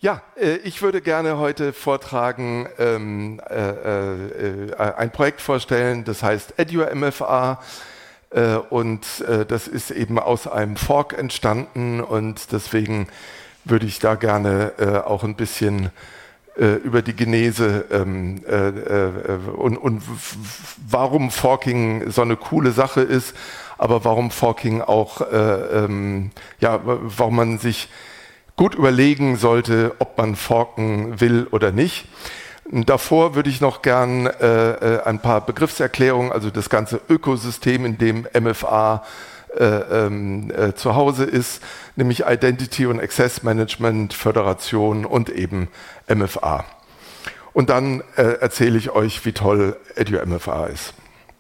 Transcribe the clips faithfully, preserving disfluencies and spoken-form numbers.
Ja, äh, ich würde gerne heute vortragen, ähm, äh, äh, ein Projekt vorstellen, das heißt EduMFA äh, und äh, das ist eben aus einem Fork entstanden und deswegen würde ich da gerne äh, auch ein bisschen äh, über die Genese ähm, äh, äh, und, und warum Forking so eine coole Sache ist, aber warum Forking auch, äh, ähm, ja, warum man sich gut überlegen sollte, ob man forken will oder nicht. Davor würde ich noch gern äh, ein paar Begriffserklärungen, also das ganze Ökosystem, in dem M F A äh, äh, zu Hause ist, nämlich Identity und Access Management, Föderation und eben M F A. Und dann äh, erzähle ich euch, wie toll EduMFA ist.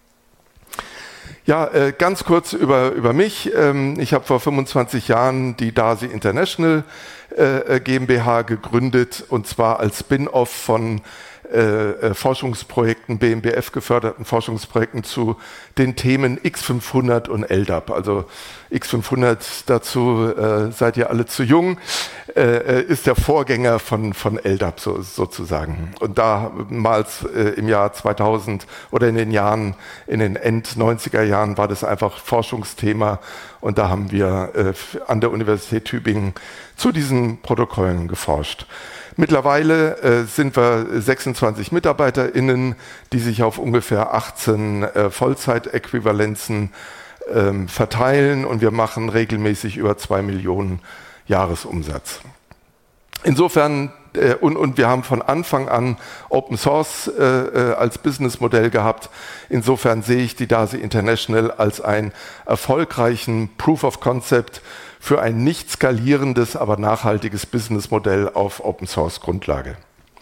Ja, äh, ganz kurz über, über mich. Ähm, ich habe vor fünfundzwanzig Jahren die DASI International äh, GmbH gegründet und zwar als Spin-off von äh, Forschungsprojekten, B M B F geförderten Forschungsprojekten zu den Themen X fünfhundert und L D A P. Also X fünfhundert, dazu äh, seid ihr alle zu jung, äh, ist der Vorgänger von, von L D A P so, sozusagen. Und damals äh, im Jahr zweitausend oder in den Jahren, in den End-neunziger Jahren war das einfach Forschungsthema und da haben wir äh, an der Universität Tübingen zu diesen Protokollen geforscht. Mittlerweile äh, sind wir sechsundzwanzig MitarbeiterInnen, die sich auf ungefähr achtzehn äh, Vollzeitäquivalenzen ähm, verteilen und wir machen regelmäßig über zwei Millionen Jahresumsatz. Insofern, äh, und, und wir haben von Anfang an Open Source äh, äh, als Businessmodell gehabt. Insofern sehe ich die DASI International als einen erfolgreichen Proof of Concept für ein nicht skalierendes, aber nachhaltiges Businessmodell auf Open-Source-Grundlage.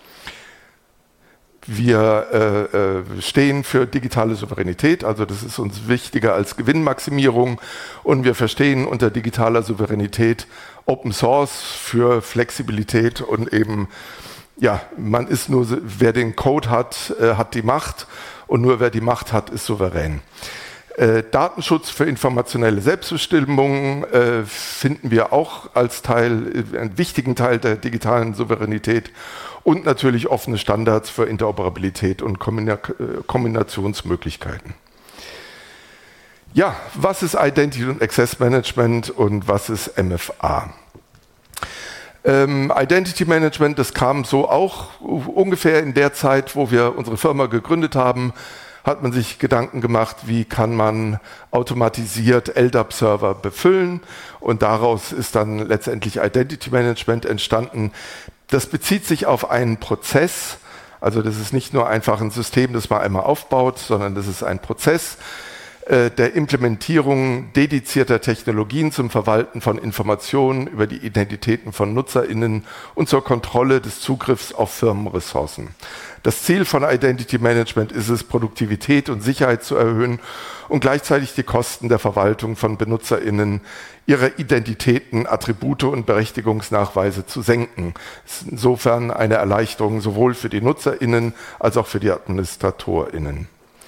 Wir äh, äh, stehen für digitale Souveränität, also das ist uns wichtiger als Gewinnmaximierung und wir verstehen unter digitaler Souveränität Open Source für Flexibilität und eben, ja, man ist nur, wer den Code hat, äh, hat die Macht und nur wer die Macht hat, ist souverän. Äh, Datenschutz für informationelle Selbstbestimmung äh, finden wir auch als Teil, äh, einen wichtigen Teil der digitalen Souveränität und natürlich offene Standards für Interoperabilität und Kombina- äh, Kombinationsmöglichkeiten. Ja, was ist Identity und Access Management und was ist M F A? Ähm, Identity Management, das kam so auch ungefähr in der Zeit, wo wir unsere Firma gegründet haben, hat man sich Gedanken gemacht, wie kann man automatisiert L D A P-Server befüllen und daraus ist dann letztendlich Identity Management entstanden. Das bezieht sich auf einen Prozess, also das ist nicht nur einfach ein System, das man einmal aufbaut, sondern das ist ein Prozess äh, der Implementierung dedizierter Technologien zum Verwalten von Informationen über die Identitäten von NutzerInnen und zur Kontrolle des Zugriffs auf Firmenressourcen. Das Ziel von Identity Management ist es, Produktivität und Sicherheit zu erhöhen und gleichzeitig die Kosten der Verwaltung von BenutzerInnen, ihre Identitäten, Attribute und Berechtigungsnachweise zu senken. Das ist insofern eine Erleichterung sowohl für die NutzerInnen als auch für die AdministratorInnen.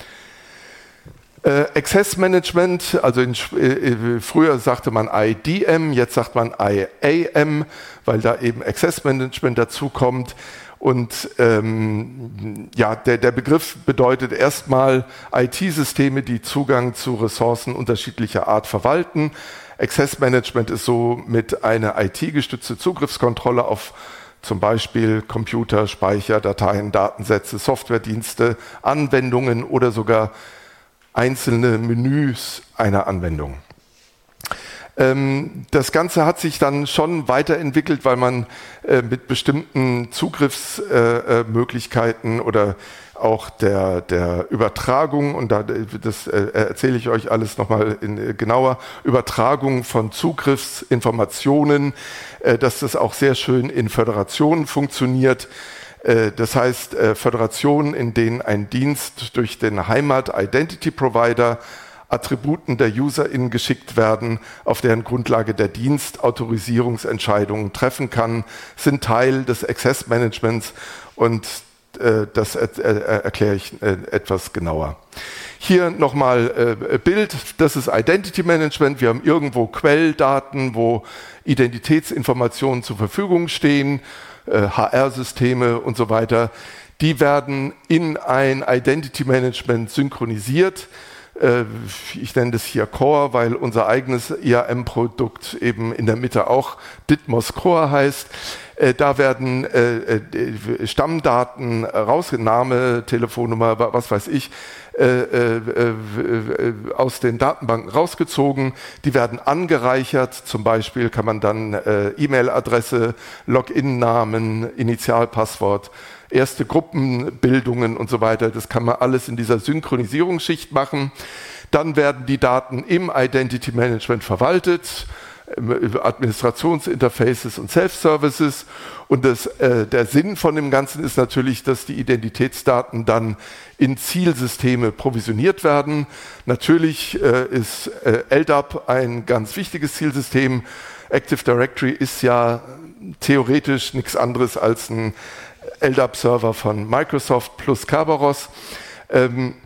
Äh, Access Management, also in, äh, früher sagte man I D M, jetzt sagt man I A M, weil da eben Access Management dazu kommt. Und ähm, ja, der, der Begriff bedeutet erstmal I T-Systeme, die Zugang zu Ressourcen unterschiedlicher Art verwalten. Access Management ist somit eine I T-gestützte Zugriffskontrolle auf zum Beispiel Computer, Speicher, Dateien, Datensätze, Softwaredienste, Anwendungen oder sogar einzelne Menüs einer Anwendung. Das Ganze hat sich dann schon weiterentwickelt, weil man äh, mit bestimmten Zugriffsmöglichkeiten äh, oder auch der, der Übertragung, und da, das äh, erzähle ich euch alles nochmal in, genauer, Übertragung von Zugriffsinformationen, äh, dass das auch sehr schön in Föderationen funktioniert. Äh, das heißt, äh, Föderationen, in denen ein Dienst durch den Heimat-Identity-Provider Attributen der UserInnen geschickt werden, auf deren Grundlage der Dienst Autorisierungsentscheidungen treffen kann, sind Teil des Access Managements und äh, das er, er, erkläre ich äh, etwas genauer. Hier nochmal äh, Bild, das ist Identity Management. Wir haben irgendwo Quelldaten, wo Identitätsinformationen zur Verfügung stehen. äh, H R-Systeme und so weiter, die werden in ein Identity Management synchronisiert. Äh, ich nenne das hier Core, weil unser eigenes I A M-Produkt eben in der Mitte auch Ditmos Core heißt. Äh, da werden äh, äh, Stammdaten raus, Name, Telefonnummer, was weiß ich, äh, äh, äh, aus den Datenbanken rausgezogen. Die werden angereichert. Zum Beispiel kann man dann äh, E-Mail-Adresse, Login-Namen, Initialpasswort, erste Gruppenbildungen und so weiter. Das kann man alles in dieser Synchronisierungsschicht machen. Dann werden die Daten im Identity Management verwaltet, über Administrationsinterfaces und Self-Services. Und das, äh, der Sinn von dem Ganzen ist natürlich, dass die Identitätsdaten dann in Zielsysteme provisioniert werden. Natürlich äh, ist äh, L D A P ein ganz wichtiges Zielsystem. Active Directory ist ja theoretisch nichts anderes als ein L D A P-Server von Microsoft plus Kerberos. Ähm,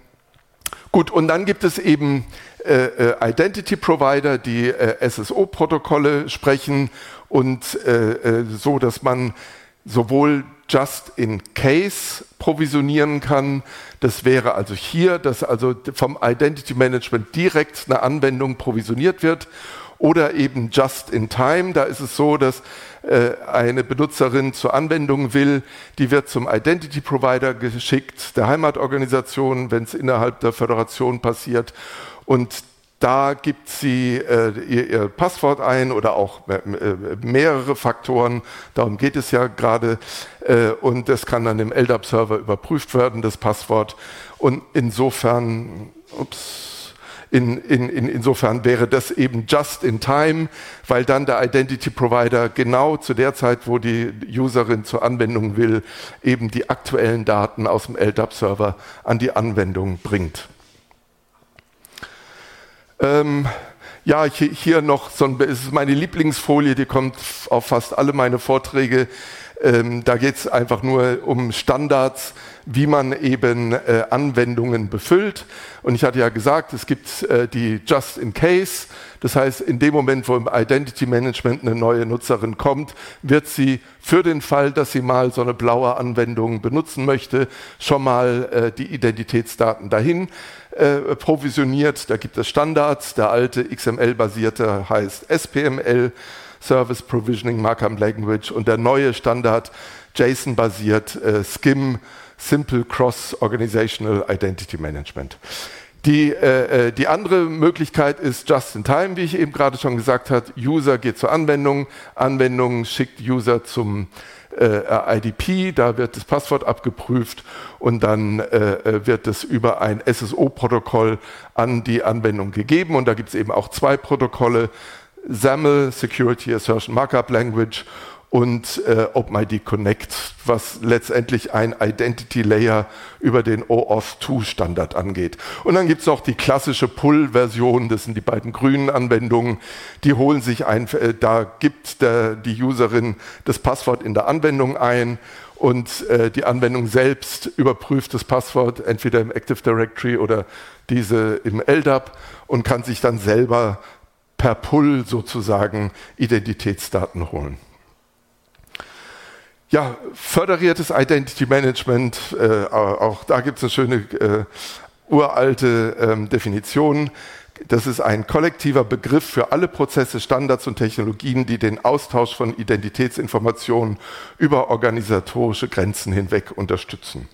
gut, und dann gibt es eben äh, Identity Provider, die äh, S S O-Protokolle sprechen und äh, so, dass man sowohl just in case provisionieren kann. Das wäre also hier, dass also vom Identity Management direkt eine Anwendung provisioniert wird. Oder eben just in time, da ist es so, dass äh, eine Benutzerin zur Anwendung will, die wird zum Identity Provider geschickt, der Heimatorganisation, wenn es innerhalb der Föderation passiert. Und da gibt sie äh, ihr, ihr Passwort ein oder auch äh, mehrere Faktoren, darum geht es ja gerade. Äh, und das kann dann im L D A P-Server überprüft werden, das Passwort. Und insofern, ups, In, in, in, insofern wäre das eben just in time, weil dann der Identity Provider genau zu der Zeit, wo die Userin zur Anwendung will, eben die aktuellen Daten aus dem L D A P-Server an die Anwendung bringt. Ähm, ja, hier, hier noch so ein, es ist meine Lieblingsfolie, die kommt auf fast alle meine Vorträge. Ähm, da geht es einfach nur um Standards, wie man eben äh, Anwendungen befüllt. Und ich hatte ja gesagt, es gibt äh, die Just in Case. Das heißt, in dem Moment, wo im Identity Management eine neue Nutzerin kommt, wird sie für den Fall, dass sie mal so eine blaue Anwendung benutzen möchte, schon mal äh, die Identitätsdaten dahin äh, provisioniert. Da gibt es Standards. Der alte X M L-basierte heißt S P M L. Service Provisioning Markup Language, und der neue Standard JSON-basiert äh, S C I M, Simple Cross Organizational Identity Management. Die, äh, die andere Möglichkeit ist Just in Time, wie ich eben gerade schon gesagt habe. User geht zur Anwendung, Anwendung schickt User zum äh, I D P, da wird das Passwort abgeprüft und dann äh, wird es über ein S S O-Protokoll an die Anwendung gegeben, und da gibt es eben auch zwei Protokolle: SAML, Security Assertion Markup Language, und äh, OpenID Connect, was letztendlich ein Identity Layer über den O Auth zwei Standard angeht. Und dann gibt es noch die klassische Pull-Version, das sind die beiden grünen Anwendungen, die holen sich ein, äh, da gibt der, die Userin das Passwort in der Anwendung ein, und äh, die Anwendung selbst überprüft das Passwort entweder im Active Directory oder diese im L D A P und kann sich dann selber per Pull sozusagen Identitätsdaten holen. Ja, föderiertes Identity Management, äh, auch da gibt es eine schöne äh, uralte ähm, Definition. Das ist ein kollektiver Begriff für alle Prozesse, Standards und Technologien, die den Austausch von Identitätsinformationen über organisatorische Grenzen hinweg unterstützen.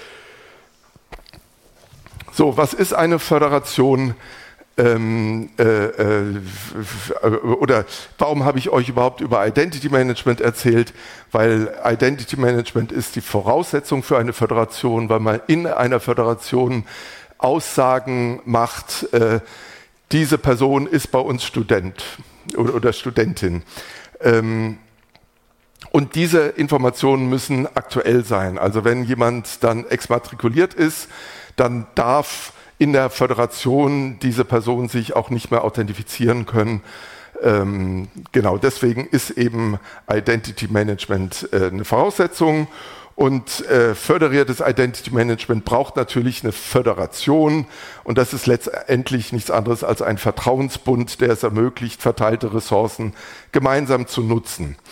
So, was ist eine Föderation? Ähm, äh, äh, oder warum habe ich euch überhaupt über Identity Management erzählt? Weil Identity Management ist die Voraussetzung für eine Föderation, weil man in einer Föderation Aussagen macht, äh, diese Person ist bei uns Student oder, oder Studentin. Ähm, und diese Informationen müssen aktuell sein. Also wenn jemand dann exmatrikuliert ist, dann darf in der Föderation diese Person sich auch nicht mehr authentifizieren können. Ähm, genau, deswegen ist eben Identity Management äh, eine Voraussetzung. Und äh, föderiertes Identity Management braucht natürlich eine Föderation. Und das ist letztendlich nichts anderes als ein Vertrauensbund, der es ermöglicht, verteilte Ressourcen gemeinsam zu nutzen.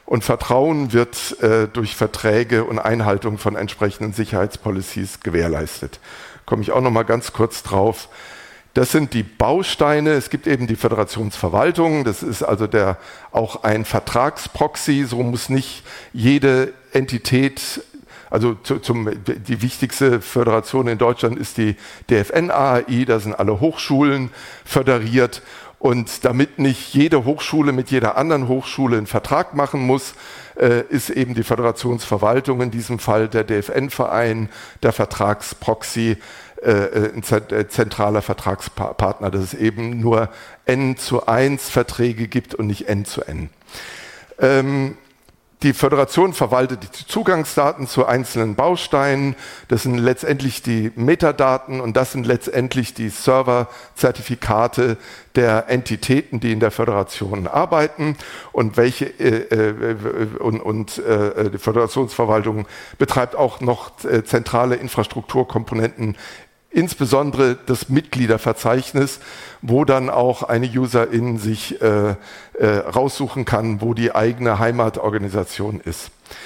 Und Vertrauen wird äh, durch Verträge und Einhaltung von entsprechenden Sicherheitspolicies gewährleistet. Komme ich auch noch mal ganz kurz drauf. Das sind die Bausteine. Es gibt eben die Föderationsverwaltung. Das ist also der, auch ein Vertragsproxy. So muss nicht jede Entität, also zu, zum, die wichtigste Föderation in Deutschland ist die D F N A H I. Da sind alle Hochschulen föderiert. Und damit nicht jede Hochschule mit jeder anderen Hochschule einen Vertrag machen muss, äh, ist eben die Föderationsverwaltung, in diesem Fall der D F N-Verein, der Vertragsproxy, äh, ein zentraler Vertragspartner, dass es eben nur N zu eins Verträge gibt und nicht N zu N. Ähm, Die Föderation verwaltet die Zugangsdaten zu einzelnen Bausteinen. Das sind letztendlich die Metadaten und das sind letztendlich die Serverzertifikate der Entitäten, die in der Föderation arbeiten und welche äh, äh, und, und äh, die Föderationsverwaltung betreibt auch noch äh, zentrale Infrastrukturkomponenten, insbesondere das Mitgliederverzeichnis, wo dann auch eine Userin sich äh, äh, raussuchen kann, wo die eigene Heimatorganisation ist.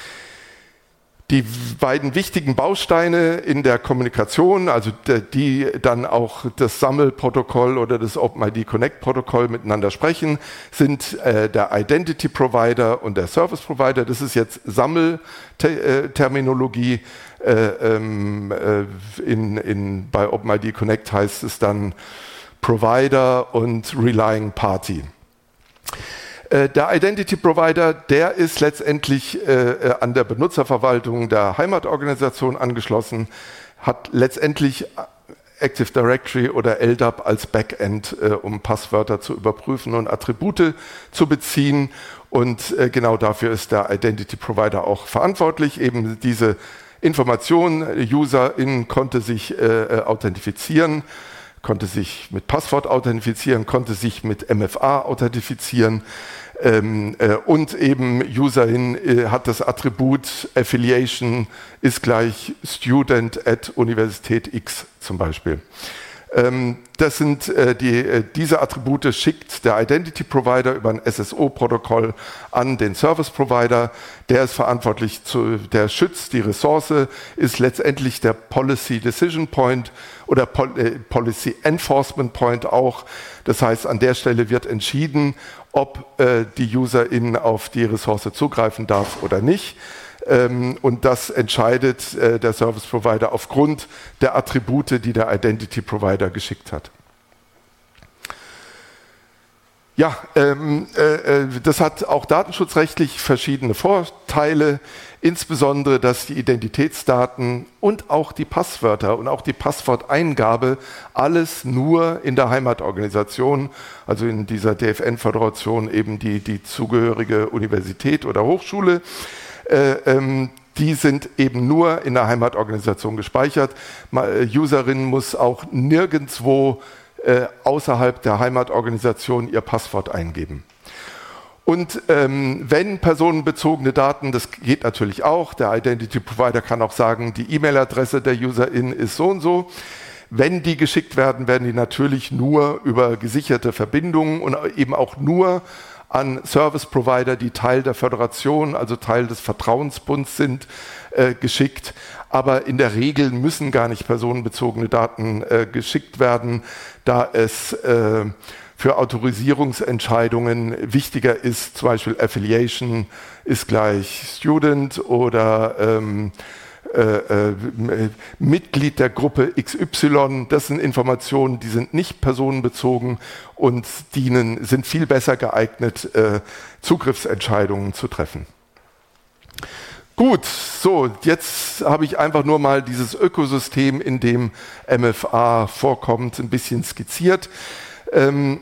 Die beiden wichtigen Bausteine in der Kommunikation, also die dann auch das Sammelprotokoll oder das OpenID Connect Protokoll miteinander sprechen, sind äh, der Identity Provider und der Service Provider. Das ist jetzt Sammelterminologie. Äh, ähm, äh, in, in, bei OpenID Connect heißt es dann Provider und Relying Party. Der Identity Provider, der ist letztendlich äh, an der Benutzerverwaltung der Heimatorganisation angeschlossen, hat letztendlich Active Directory oder L D A P als Backend, äh, um Passwörter zu überprüfen und Attribute zu beziehen. Und äh, genau dafür ist der Identity Provider auch verantwortlich, eben diese Informationen, UserInnen konnte sich äh, authentifizieren, konnte sich mit Passwort authentifizieren, konnte sich mit M F A authentifizieren ähm, äh, und eben Userin äh, hat das Attribut Affiliation ist gleich Student at Universität X zum Beispiel. Ähm, das sind äh, die, äh, diese Attribute schickt der Identity Provider über ein S S O-Protokoll an den Service Provider. Der ist verantwortlich, zu, der schützt die Ressource, ist letztendlich der Policy Decision Point oder Pol äh, Policy Enforcement Point auch. Das heißt, an der Stelle wird entschieden, ob äh, die UserInnen auf die Ressource zugreifen darf oder nicht. Ähm, und das entscheidet äh, der Service Provider aufgrund der Attribute, die der Identity Provider geschickt hat. Ja, ähm, äh, das hat auch datenschutzrechtlich verschiedene Vorteile, insbesondere, dass die Identitätsdaten und auch die Passwörter und auch die Passworteingabe alles nur in der Heimatorganisation, also in dieser D F N-Föderation eben die, die zugehörige Universität oder Hochschule, äh, ähm, die sind eben nur in der Heimatorganisation gespeichert. Userin muss auch nirgendwo äh, außerhalb der Heimatorganisation ihr Passwort eingeben. Und ähm, wenn personenbezogene Daten, das geht natürlich auch, der Identity Provider kann auch sagen, die E-Mail-Adresse der Userin ist so und so. Wenn die geschickt werden, werden die natürlich nur über gesicherte Verbindungen und eben auch nur an Service Provider, die Teil der Föderation, also Teil des Vertrauensbunds sind, äh, geschickt. Aber in der Regel müssen gar nicht personenbezogene Daten äh, geschickt werden, da es äh, für Autorisierungsentscheidungen wichtiger ist, zum Beispiel Affiliation ist gleich Student oder ähm, Äh, äh, Mitglied der Gruppe X Y, das sind Informationen, die sind nicht personenbezogen und dienen, sind viel besser geeignet, äh, Zugriffsentscheidungen zu treffen. Gut, so, jetzt habe ich einfach nur mal dieses Ökosystem, in dem M F A vorkommt, ein bisschen skizziert. Ähm,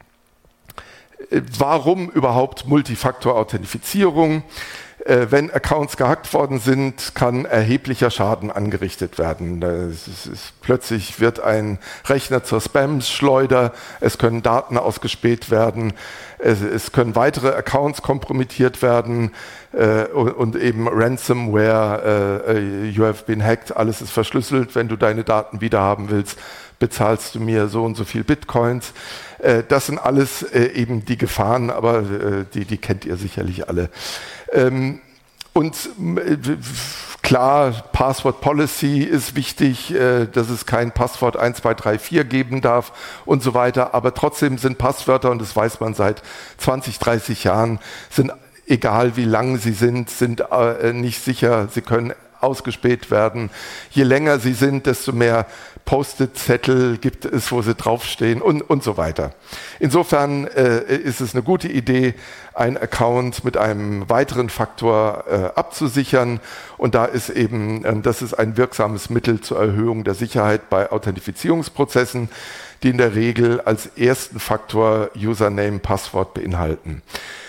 warum überhaupt Multifaktor-Authentifizierung? Wenn Accounts gehackt worden sind, kann erheblicher Schaden angerichtet werden. Es ist, plötzlich wird ein Rechner zur Spam-Schleuder, es können Daten ausgespäht werden, es, es können weitere Accounts kompromittiert werden äh, und, und eben Ransomware, äh, you have been hacked, alles ist verschlüsselt, wenn du deine Daten wiederhaben willst, bezahlst du mir so und so viel Bitcoins. Äh, das sind alles äh, eben die Gefahren, aber äh, die, die kennt ihr sicherlich alle. Ähm, und äh, klar, Password Policy ist wichtig, äh, dass es kein Passwort eins zwei drei vier geben darf und so weiter, aber trotzdem sind Passwörter, und das weiß man seit zwanzig, dreißig Jahren, sind, egal wie lang sie sind, sind äh, nicht sicher, sie können ausgespäht werden. Je länger sie sind, desto mehr Post-it-Zettel gibt es, wo sie draufstehen und, und so weiter. Insofern äh, ist es eine gute Idee, einen Account mit einem weiteren Faktor äh, abzusichern. Und da ist eben, äh, das ist ein wirksames Mittel zur Erhöhung der Sicherheit bei Authentifizierungsprozessen, die in der Regel als ersten Faktor Username, Passwort beinhalten.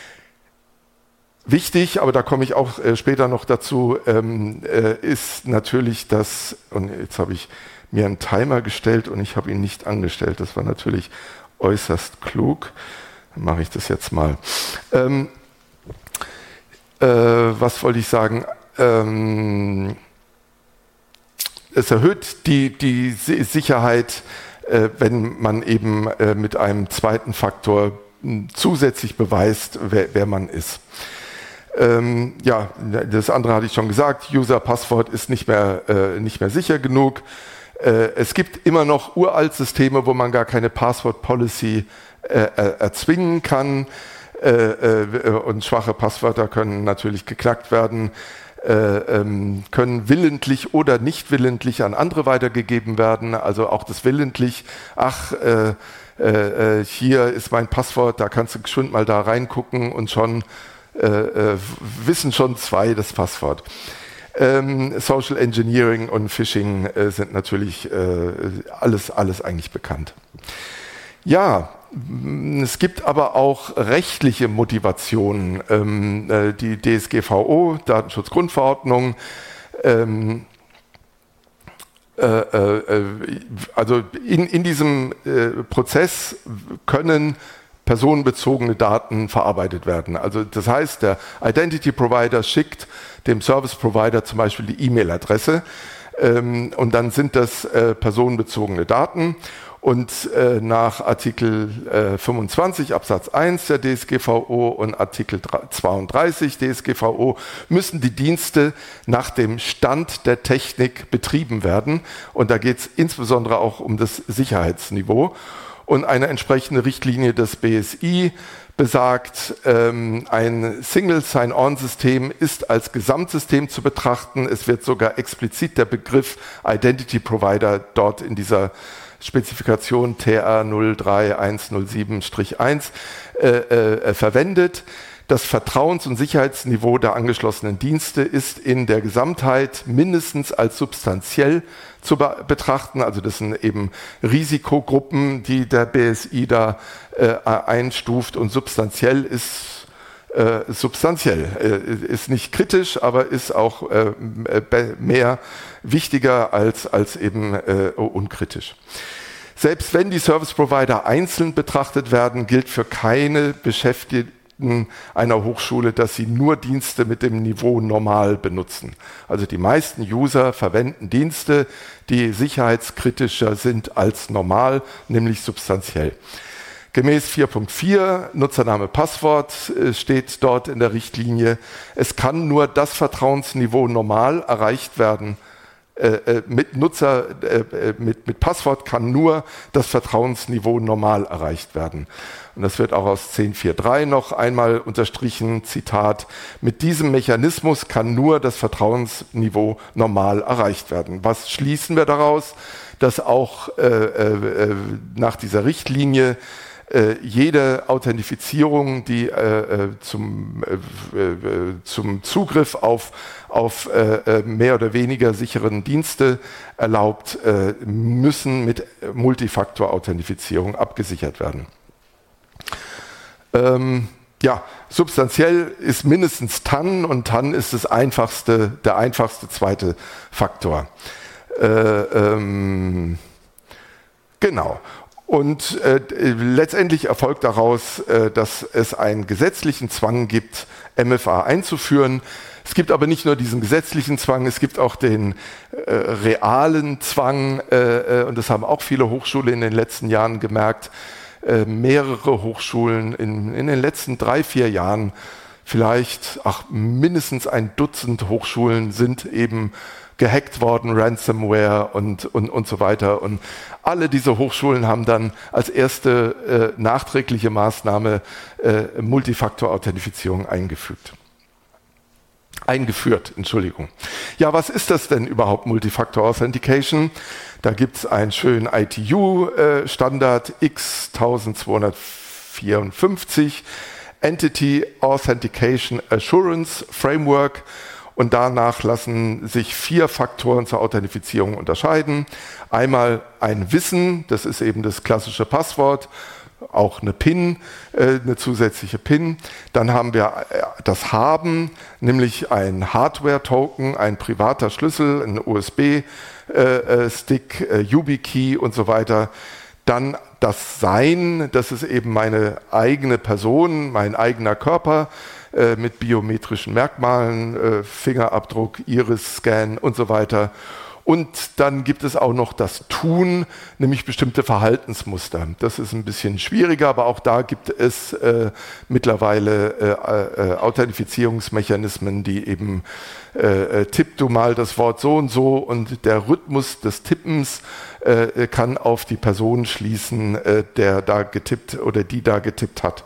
Wichtig, aber da komme ich auch äh, später noch dazu, ähm, äh, ist natürlich das, und jetzt habe ich mir einen Timer gestellt und ich habe ihn nicht angestellt, das war natürlich äußerst klug, dann mache ich das jetzt mal. Ähm, äh, was wollte ich sagen? Ähm, es erhöht die, die Sicherheit, äh, wenn man eben äh, mit einem zweiten Faktor äh, zusätzlich beweist, wer, wer man ist. Ähm, ja, das andere hatte ich schon gesagt, User-Passwort ist nicht mehr, äh, nicht mehr sicher genug. Äh, es gibt immer noch uralt Systeme, wo man gar keine Passwort-Policy äh, erzwingen kann, äh, äh, und schwache Passwörter können natürlich geknackt werden, äh, ähm, können willentlich oder nicht willentlich an andere weitergegeben werden, also auch das willentlich, ach, äh, äh, hier ist mein Passwort, da kannst du geschwind mal da reingucken und schon Äh, äh, wissen schon zwei das Passwort. Ähm, Social Engineering und Phishing äh, sind natürlich äh, alles, alles eigentlich bekannt. Ja, es gibt aber auch rechtliche Motivationen. Ähm, äh, die D S G V O, Datenschutzgrundverordnung, ähm, äh, äh, also in, in diesem äh, Prozess können personenbezogene Daten verarbeitet werden. Also das heißt, der Identity Provider schickt dem Service Provider zum Beispiel die E-Mail-Adresse ähm, und dann sind das äh, personenbezogene Daten und äh, nach Artikel äh, fünfundzwanzig Absatz eins der D S G V O und Artikel zweiunddreißig D S G V O müssen die Dienste nach dem Stand der Technik betrieben werden und da geht es insbesondere auch um das Sicherheitsniveau. Und eine entsprechende Richtlinie des B S I besagt, ähm, ein Single Sign-On-System ist als Gesamtsystem zu betrachten. Es wird sogar explizit der Begriff Identity Provider dort in dieser Spezifikation T R null drei eins null sieben eins äh, äh, verwendet. Das Vertrauens- und Sicherheitsniveau der angeschlossenen Dienste ist in der Gesamtheit mindestens als substanziell zu be betrachten. Also das sind eben Risikogruppen, die der B S I da äh, einstuft und substanziell ist äh, substanziell. Äh, ist nicht kritisch, aber ist auch äh, mehr wichtiger als, als eben äh, unkritisch. Selbst wenn die Service Provider einzeln betrachtet werden, gilt für keine Beschäftigten einer Hochschule, dass sie nur Dienste mit dem Niveau normal benutzen. Also die meisten User verwenden Dienste, die sicherheitskritischer sind als normal, nämlich substanziell. Gemäß vier Punkt vier, Nutzername, Passwort, steht dort in der Richtlinie, es kann nur das Vertrauensniveau normal erreicht werden. Äh, mit Nutzer, äh, mit, mit Passwort kann nur das Vertrauensniveau normal erreicht werden. Und das wird auch aus zehn Punkt vier Punkt drei noch einmal unterstrichen, Zitat, mit diesem Mechanismus kann nur das Vertrauensniveau normal erreicht werden. Was schließen wir daraus? Dass auch äh, äh, nach dieser Richtlinie äh, jede Authentifizierung, die äh, zum, äh, äh, zum Zugriff auf, auf äh, mehr oder weniger sicheren Dienste erlaubt, äh, müssen mit Multifaktor-Authentifizierung abgesichert werden. Ähm, ja, substanziell ist mindestens T A N und T A N ist das einfachste, der einfachste zweite Faktor. Äh, ähm, genau. Und äh, letztendlich erfolgt daraus, äh, dass es einen gesetzlichen Zwang gibt, M F A einzuführen. Es gibt aber nicht nur diesen gesetzlichen Zwang, es gibt auch den äh, realen Zwang, äh, und das haben auch viele Hochschulen in den letzten Jahren gemerkt. äh, mehrere Hochschulen in, in den letzten drei, vier Jahren, vielleicht ach, mindestens ein Dutzend Hochschulen sind eben gehackt worden, Ransomware und, und, und so weiter. Und alle diese Hochschulen haben dann als erste äh, nachträgliche Maßnahme äh, Multifaktor-Authentifizierung eingefügt. Eingeführt, Entschuldigung. Ja, was ist das denn überhaupt, Multifactor Authentication? Da gibt es einen schönen I T U-Standard X zwölfhundertvierundfünfzig, Entity Authentication Assurance Framework, und danach lassen sich vier Faktoren zur Authentifizierung unterscheiden. Einmal ein Wissen, das ist eben das klassische Passwort, auch eine PIN, äh, eine zusätzliche PIN. Dann haben wir das Haben, nämlich ein Hardware-Token, ein privater Schlüssel, ein U S B-Stick, äh, YubiKey und so weiter. Dann das Sein, das ist eben meine eigene Person, mein eigener Körper äh, mit biometrischen Merkmalen, äh, Fingerabdruck, Iris-Scan und so weiter. Und dann gibt es auch noch das Tun, nämlich bestimmte Verhaltensmuster. Das ist ein bisschen schwieriger, aber auch da gibt es äh, mittlerweile äh, äh, Authentifizierungsmechanismen, die eben äh, tipp du mal das Wort so und so, und der Rhythmus des Tippens äh, kann auf die Person schließen, äh, der da getippt oder die da getippt hat.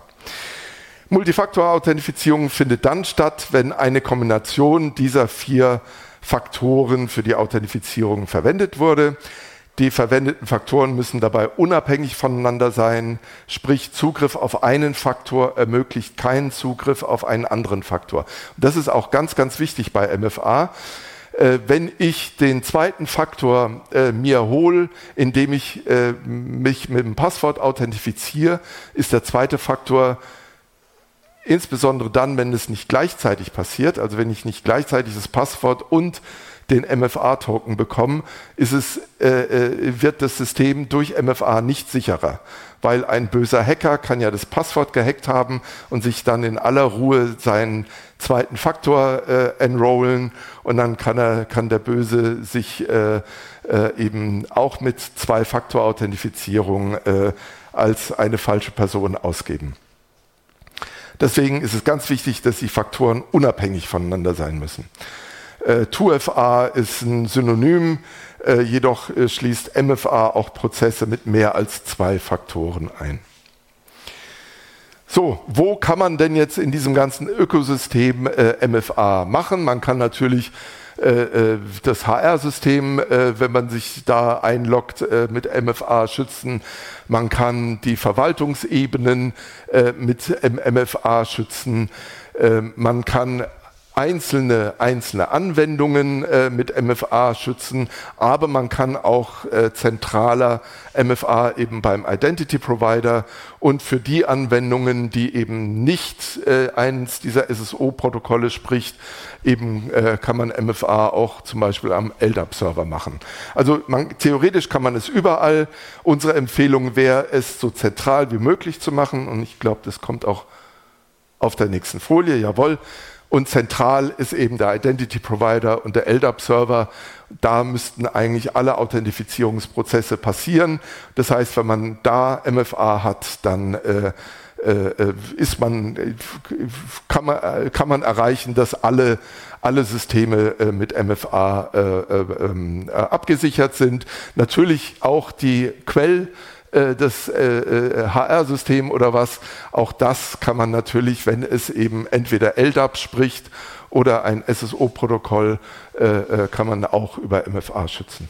Multifaktor-Authentifizierung findet dann statt, wenn eine Kombination dieser vier Faktoren für die Authentifizierung verwendet wurde. Die verwendeten Faktoren müssen dabei unabhängig voneinander sein, sprich Zugriff auf einen Faktor ermöglicht keinen Zugriff auf einen anderen Faktor. Das ist auch ganz, ganz wichtig bei M F A. Äh, wenn ich den zweiten Faktor äh, mir hole, indem ich äh, mich mit dem Passwort authentifiziere, ist der zweite Faktor insbesondere dann, wenn es nicht gleichzeitig passiert, also wenn ich nicht gleichzeitig das Passwort und den M F A-Token bekomme, ist es, äh, wird das System durch M F A nicht sicherer, weil ein böser Hacker kann ja das Passwort gehackt haben und sich dann in aller Ruhe seinen zweiten Faktor äh, enrollen, und dann kann, er, kann der Böse sich äh, äh, eben auch mit Zwei-Faktor-Authentifizierung äh, als eine falsche Person ausgeben. Deswegen ist es ganz wichtig, dass die Faktoren unabhängig voneinander sein müssen. Äh, zwei F A ist ein Synonym, äh, jedoch äh, schließt M F A auch Prozesse mit mehr als zwei Faktoren ein. So, wo kann man denn jetzt in diesem ganzen Ökosystem äh, M F A machen? Man kann natürlich äh, das H R-System, äh, wenn man sich da einloggt, äh, mit M F A schützen. Man kann die Verwaltungsebenen äh, mit M F A schützen. Äh, man kann einzelne, einzelne Anwendungen äh, mit M F A schützen, aber man kann auch äh, zentraler M F A eben beim Identity Provider, und für die Anwendungen, die eben nicht äh, eines dieser S S O-Protokolle spricht, eben äh, kann man M F A auch zum Beispiel am L D A P-Server machen. Also man, theoretisch kann man es überall. Unsere Empfehlung wäre, es so zentral wie möglich zu machen, und ich glaube, das kommt auch auf der nächsten Folie, jawohl. Und zentral ist eben der Identity Provider und der L D A P-Server. Da müssten eigentlich alle Authentifizierungsprozesse passieren. Das heißt, wenn man da M F A hat, dann äh, äh, ist man, kann man, kann man erreichen, dass alle, alle Systeme äh, mit M F A äh, äh, äh, abgesichert sind. Natürlich auch die Quell- das äh, H R-System oder was, auch das kann man natürlich, wenn es eben entweder L D A P spricht oder ein S S O-Protokoll, äh, kann man auch über M F A schützen.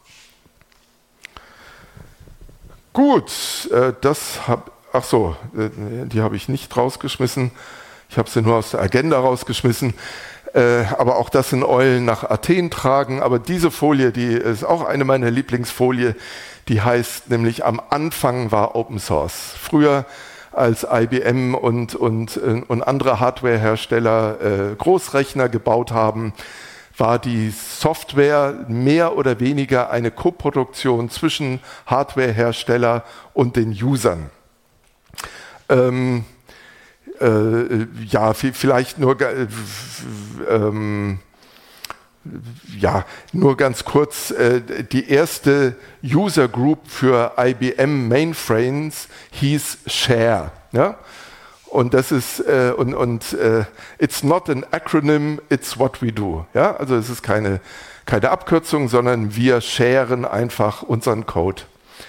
Gut, äh, das habe, ach so, äh, die habe ich nicht rausgeschmissen, ich habe sie nur aus der Agenda rausgeschmissen. Äh, aber auch das in Eulen nach Athen tragen. Aber diese Folie, die ist auch eine meiner Lieblingsfolien, die heißt nämlich, am Anfang war Open Source. Früher, als I B M und, und, und andere Hardwarehersteller äh, Großrechner gebaut haben, war die Software mehr oder weniger eine Koproduktion zwischen Hardwarehersteller und den Usern. Ähm, Äh, ja, vielleicht nur, äh, ähm, ja, nur ganz kurz, äh, die erste User Group für I B M Mainframes hieß Share. Ja? Und das ist, äh, und, und äh, it's not an acronym, it's what we do. Ja? Also es ist keine, keine Abkürzung, sondern wir sharen einfach unseren Code.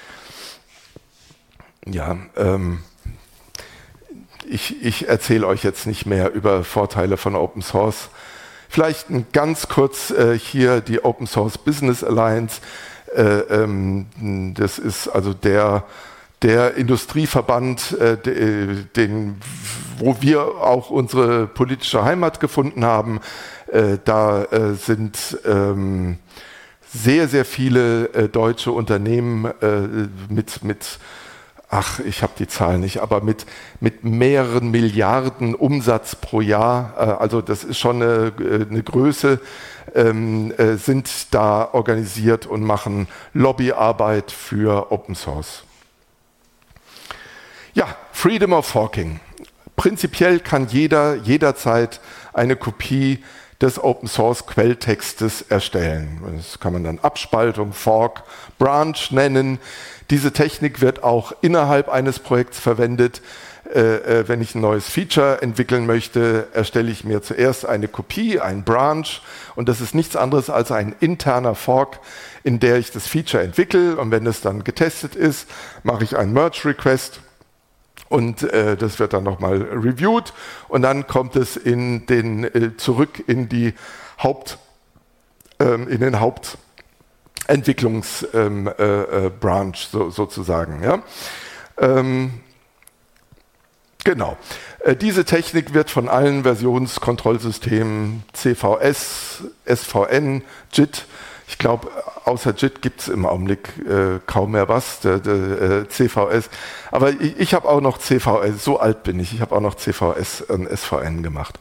Ja, ähm, ich, ich erzähle euch jetzt nicht mehr über Vorteile von Open Source. Vielleicht ganz kurz äh, hier die Open Source Business Alliance. Äh, ähm, das ist also der, der Industrieverband, äh, de, den, wo wir auch unsere politische Heimat gefunden haben. Äh, da äh, sind ähm, sehr, sehr viele äh, deutsche Unternehmen äh, mit, mit Ach, ich habe die Zahl nicht, aber mit, mit mehreren Milliarden Umsatz pro Jahr, äh, also das ist schon eine, eine Größe, ähm, äh, sind da organisiert und machen Lobbyarbeit für Open Source. Ja, Freedom of Forking. Prinzipiell kann jeder jederzeit eine Kopie des Open Source Quelltextes erstellen. Das kann man dann Abspaltung, Fork, Branch nennen. Diese Technik wird auch innerhalb eines Projekts verwendet. Äh, äh, wenn ich ein neues Feature entwickeln möchte, erstelle ich mir zuerst eine Kopie, ein Branch, und das ist nichts anderes als ein interner Fork, in der ich das Feature entwickle, und wenn es dann getestet ist, mache ich einen Merge Request und äh, das wird dann nochmal reviewed und dann kommt es in den, äh, zurück in die Haupt, ähm, in den Haupt Entwicklungsbranch ähm, äh, äh, so, sozusagen. Ja? Ähm, genau. Äh, diese Technik wird von allen Versionskontrollsystemen C V S, S V N, J I T, ich glaube, außer J I T gibt es im Augenblick äh, kaum mehr was, der, der, äh, C V S. Aber ich, ich habe auch noch C V S, so alt bin ich, ich habe auch noch C V S und S V N gemacht.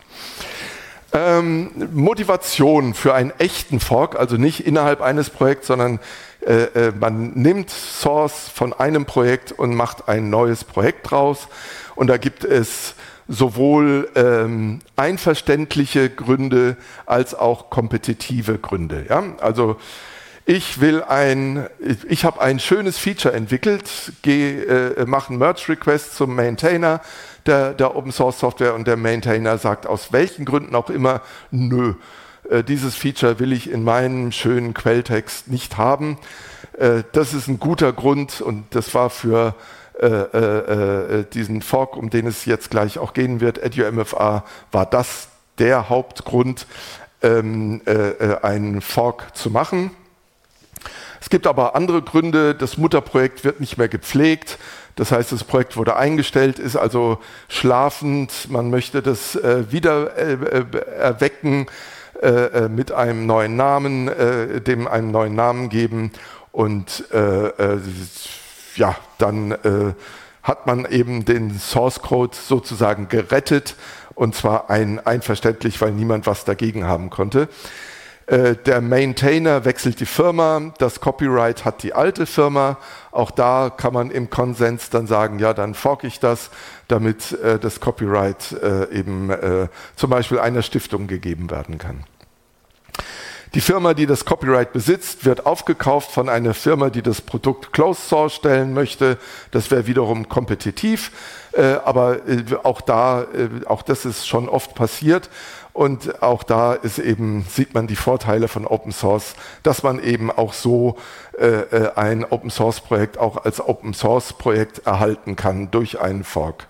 Ähm, Motivation für einen echten Fork, also nicht innerhalb eines Projekts, sondern äh, äh, man nimmt Source von einem Projekt und macht ein neues Projekt draus. Und da gibt es sowohl ähm, einverständliche Gründe als auch kompetitive Gründe. Ja? Also ich will ein, ich habe ein schönes Feature entwickelt, gehe, äh, mache einen Merge Request zum Maintainer der, der Open Source Software und der Maintainer sagt aus welchen Gründen auch immer, nö, äh, dieses Feature will ich in meinem schönen Quelltext nicht haben. Äh, das ist ein guter Grund und das war für äh, äh, diesen Fork, um den es jetzt gleich auch gehen wird, EduMFA, war das der Hauptgrund, ähm, äh, einen Fork zu machen. Es gibt aber andere Gründe, das Mutterprojekt wird nicht mehr gepflegt, das heißt, das Projekt wurde eingestellt, ist also schlafend, man möchte das äh, wieder äh, erwecken, äh, mit einem neuen Namen, äh, dem einen neuen Namen geben und äh, äh, ja, dann äh, hat man eben den Source Code sozusagen gerettet und zwar ein, einverständlich, weil niemand was dagegen haben konnte. Der Maintainer wechselt die Firma, das Copyright hat die alte Firma. Auch da kann man im Konsens dann sagen, ja, dann fork ich das, damit äh, das Copyright äh, eben äh, zum Beispiel einer Stiftung gegeben werden kann. Die Firma, die das Copyright besitzt, wird aufgekauft von einer Firma, die das Produkt Closed Source stellen möchte. Das wäre wiederum kompetitiv, äh, aber äh, auch da, äh, auch das ist schon oft passiert. Und auch da ist eben, sieht man die Vorteile von Open Source, dass man eben auch so äh, ein Open Source Projekt auch als Open Source Projekt erhalten kann durch einen Fork.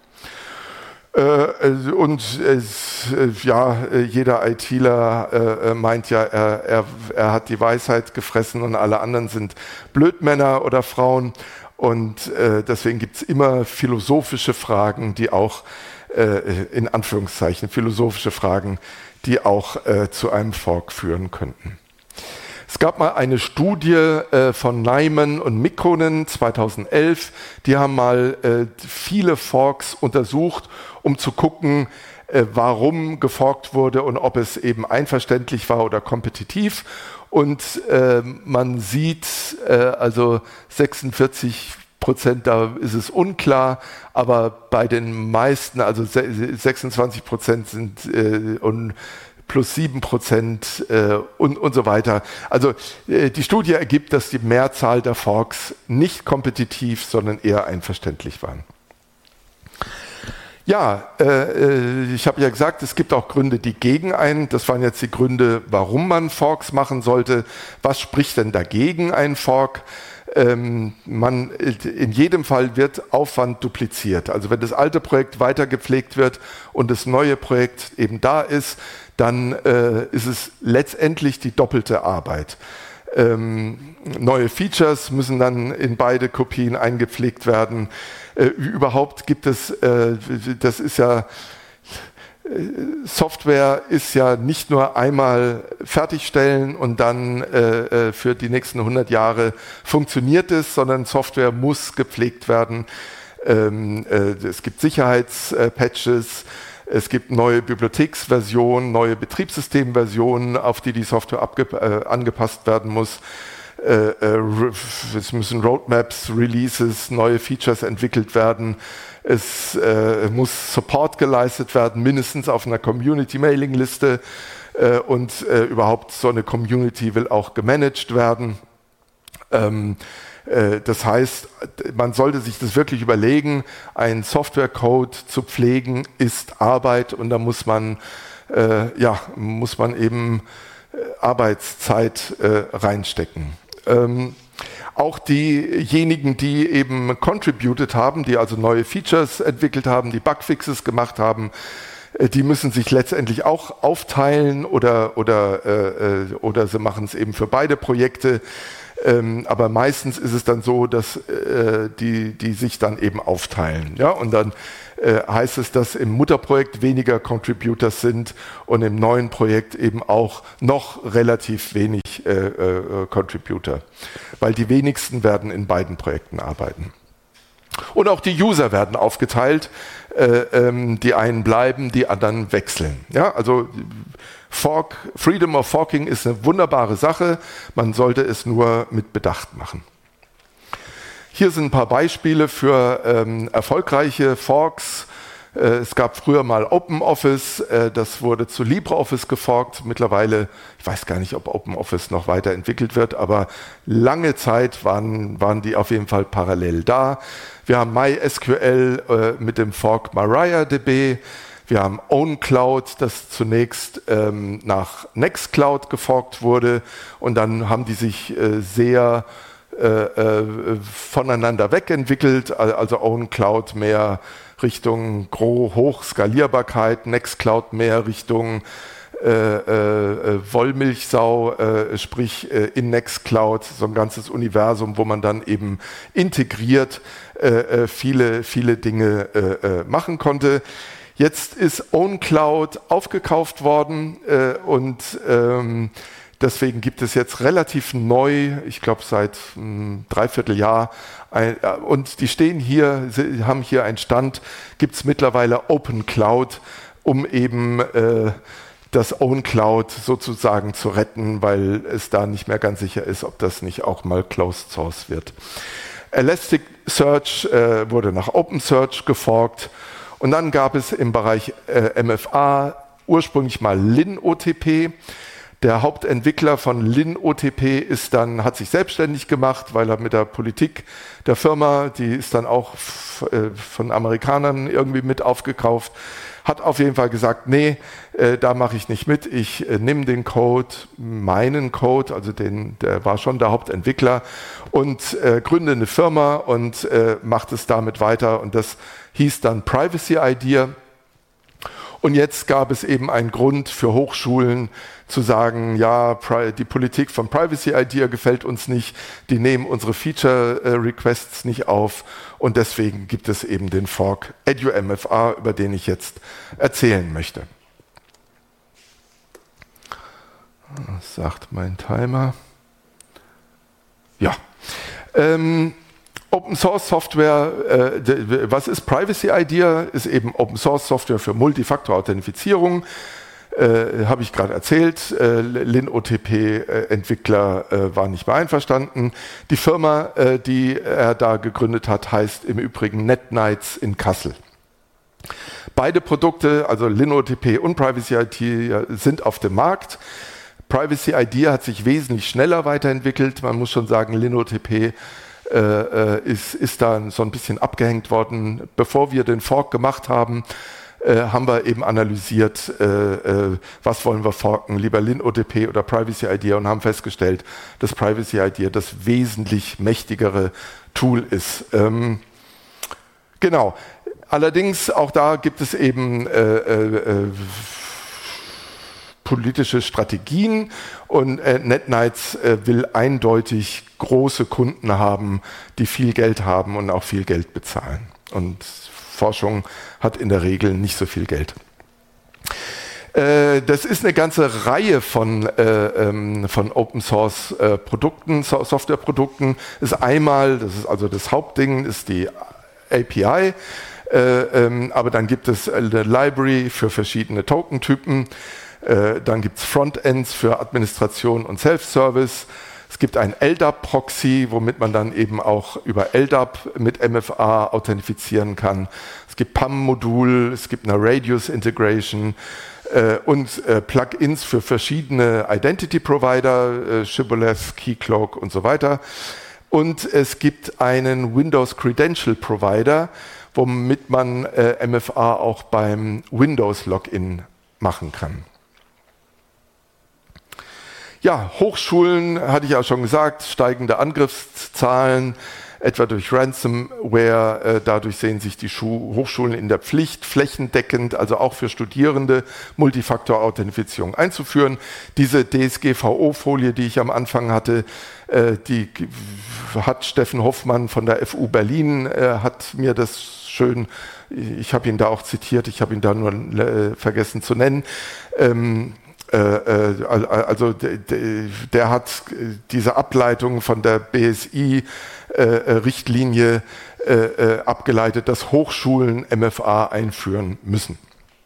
Äh, und äh, ja, jeder ITler äh, meint ja, er, er, er hat die Weisheit gefressen und alle anderen sind Blödmänner oder Frauen. Und äh, deswegen gibt es immer philosophische Fragen, die auch in Anführungszeichen philosophische Fragen, die auch äh, zu einem Fork führen könnten. Es gab mal eine Studie äh, von Nyman und Mikkonen zweitausendelf, die haben mal äh, viele Forks untersucht, um zu gucken, äh, warum geforkt wurde und ob es eben einverständlich war oder kompetitiv. Und äh, man sieht äh, also sechsundvierzig Prozent, da ist es unklar, aber bei den meisten, also sechsundzwanzig Prozent sind äh, und plus sieben Prozent äh, und, und so weiter. Also äh, die Studie ergibt, dass die Mehrzahl der Forks nicht kompetitiv, sondern eher einverständlich waren. Ja, äh, ich habe ja gesagt, es gibt auch Gründe, die gegen einen. Das waren jetzt die Gründe, warum man Forks machen sollte. Was spricht denn dagegen ein Fork? Ähm, man, in jedem Fall wird Aufwand dupliziert. Also wenn das alte Projekt weiter gepflegt wird und das neue Projekt eben da ist, dann äh, ist es letztendlich die doppelte Arbeit. Ähm, neue Features müssen dann in beide Kopien eingepflegt werden. Äh, überhaupt gibt es, äh, das ist ja, Software ist ja nicht nur einmal fertigstellen und dann äh, für die nächsten hundert Jahre funktioniert es, sondern Software muss gepflegt werden. Ähm, äh, es gibt Sicherheitspatches, es gibt neue Bibliotheksversionen, neue Betriebssystemversionen, auf die die Software abge- äh, angepasst werden muss. Äh, äh, es müssen Roadmaps, Releases, neue Features entwickelt werden. Es äh, muss Support geleistet werden, mindestens auf einer Community-Mailing-Liste. Äh, und äh, überhaupt so eine Community will auch gemanagt werden. Ähm, äh, das heißt, man sollte sich das wirklich überlegen. Ein Software-Code zu pflegen ist Arbeit und da muss man, äh, ja, muss man eben äh, Arbeitszeit äh, reinstecken. Ähm, Auch diejenigen, die eben contributed haben, die also neue Features entwickelt haben, die Bugfixes gemacht haben, die müssen sich letztendlich auch aufteilen oder, oder, äh, oder sie machen es eben für beide Projekte. Ähm, aber meistens ist es dann so, dass äh, die, die sich dann eben aufteilen. Ja? Und dann äh, heißt es, dass im Mutterprojekt weniger Contributors sind und im neuen Projekt eben auch noch relativ wenig äh, äh, Contributor. Weil die wenigsten werden in beiden Projekten arbeiten. Und auch die User werden aufgeteilt. Äh, ähm, die einen bleiben, die anderen wechseln. Ja? Also Fork, Freedom of Forking ist eine wunderbare Sache, man sollte es nur mit Bedacht machen. Hier sind ein paar Beispiele für ähm, erfolgreiche Forks. Äh, es gab früher mal OpenOffice, äh, das wurde zu LibreOffice geforkt. Mittlerweile, ich weiß gar nicht, ob OpenOffice noch weiterentwickelt wird, aber lange Zeit waren, waren die auf jeden Fall parallel da. Wir haben MySQL äh, mit dem Fork MariaDB. Wir haben OwnCloud, das zunächst ähm, nach Nextcloud geforkt wurde und dann haben die sich äh, sehr äh, äh, voneinander wegentwickelt. Also OwnCloud mehr Richtung Hochskalierbarkeit, Nextcloud mehr Richtung äh, äh, Wollmilchsau, äh, sprich äh, in Nextcloud so ein ganzes Universum, wo man dann eben integriert äh, viele, viele Dinge äh, äh, machen konnte. Jetzt ist OwnCloud aufgekauft worden äh, und ähm, deswegen gibt es jetzt relativ neu, ich glaube seit ein Dreivierteljahr, ein, äh, und die stehen hier, sie haben hier einen Stand, gibt es mittlerweile OpenCloud, um eben äh, das OwnCloud sozusagen zu retten, weil es da nicht mehr ganz sicher ist, ob das nicht auch mal Closed Source wird. Elasticsearch äh, wurde nach OpenSearch geforkt. Und dann gab es im Bereich äh, M F A ursprünglich mal LinOTP. Der Hauptentwickler von LinOTP ist dann, hat sich selbstständig gemacht, weil er mit der Politik der Firma, die ist dann auch f- äh, von Amerikanern irgendwie mit aufgekauft, hat auf jeden Fall gesagt, nee, äh, da mache ich nicht mit, ich äh, nehme den Code, meinen Code, also den, der war schon der Hauptentwickler und äh, gründe eine Firma und äh, macht es damit weiter und das hieß dann Privacy Idea. Und jetzt gab es eben einen Grund für Hochschulen zu sagen, ja, die Politik von Privacy Idea gefällt uns nicht, die nehmen unsere Feature-Requests nicht auf und deswegen gibt es eben den Fork EduMFA, über den ich jetzt erzählen möchte. Was sagt mein Timer? Ja. Ähm, Open Source Software, äh, was ist Privacy Idea? Ist eben Open Source Software für Multifaktor-Authentifizierung. Äh, Habe ich gerade erzählt. Äh, LinOTP-Entwickler äh, war nicht mehr einverstanden. Die Firma, äh, die er da gegründet hat, heißt im Übrigen NetNights in Kassel. Beide Produkte, also LinOTP und Privacy I D, sind auf dem Markt. Privacy I D hat sich wesentlich schneller weiterentwickelt. Man muss schon sagen, LinOTP äh, ist, ist da so ein bisschen abgehängt worden. Bevor wir den Fork gemacht haben, äh, haben wir eben analysiert, äh, äh, was wollen wir forken, lieber LinOTP oder Privacy I D, und haben festgestellt, dass Privacy I D das wesentlich mächtigere Tool ist. Ähm, genau. Allerdings, auch da gibt es eben äh, äh, politische Strategien, und äh, NetKnights äh, will eindeutig große Kunden haben, die viel Geld haben und auch viel Geld bezahlen. Und Forschung hat in der Regel nicht so viel Geld. Äh, das ist eine ganze Reihe von, äh, ähm, von Open Source äh, Produkten, so Softwareprodukten. Das ist einmal, das ist also das Hauptding, ist die A P I. Äh, ähm, aber dann gibt es eine Library für verschiedene Tokentypen. Äh, dann gibt es Frontends für Administration und Self-Service. Es gibt ein L D A P-Proxy, womit man dann eben auch über L D A P mit M F A authentifizieren kann. Es gibt P A M-Modul, es gibt eine Radius-Integration äh, und äh, Plugins für verschiedene Identity-Provider, äh, Shibboleth, Keycloak und so weiter. Und es gibt einen Windows Credential Provider, womit man äh, M F A auch beim Windows-Login machen kann. Ja, Hochschulen, hatte ich ja schon gesagt, steigende Angriffszahlen, etwa durch Ransomware. Äh, dadurch sehen sich die Schu- Hochschulen in der Pflicht, flächendeckend, also auch für Studierende, Multifaktor-Authentifizierung einzuführen. Diese D S G V O-Folie, die ich am Anfang hatte, äh, die hat Steffen Hoffmann von der F U Berlin, äh, hat mir das schön, ich habe ihn da auch zitiert, ich habe ihn da nur äh, vergessen zu nennen. Ähm, äh, also der, der hat diese Ableitung von der B S I-Richtlinie äh, äh, abgeleitet, dass Hochschulen M F A einführen müssen.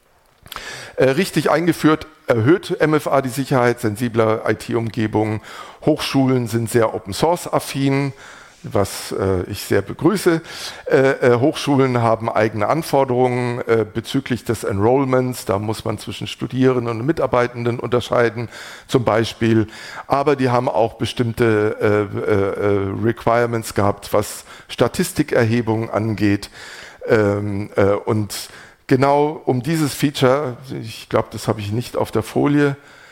Äh, richtig eingeführt erhöht M F A die Sicherheit sensibler I T-Umgebungen. Hochschulen sind sehr Open-Source-affin, was äh, ich sehr begrüße. Äh, äh, Hochschulen haben eigene Anforderungen äh, bezüglich des Enrollments. Da muss man zwischen Studierenden und Mitarbeitenden unterscheiden, zum Beispiel. Aber die haben auch bestimmte äh, äh, Requirements gehabt, was Statistikerhebung angeht. Ähm, äh, und genau um dieses Feature, ich glaube, das habe ich nicht auf der Folie,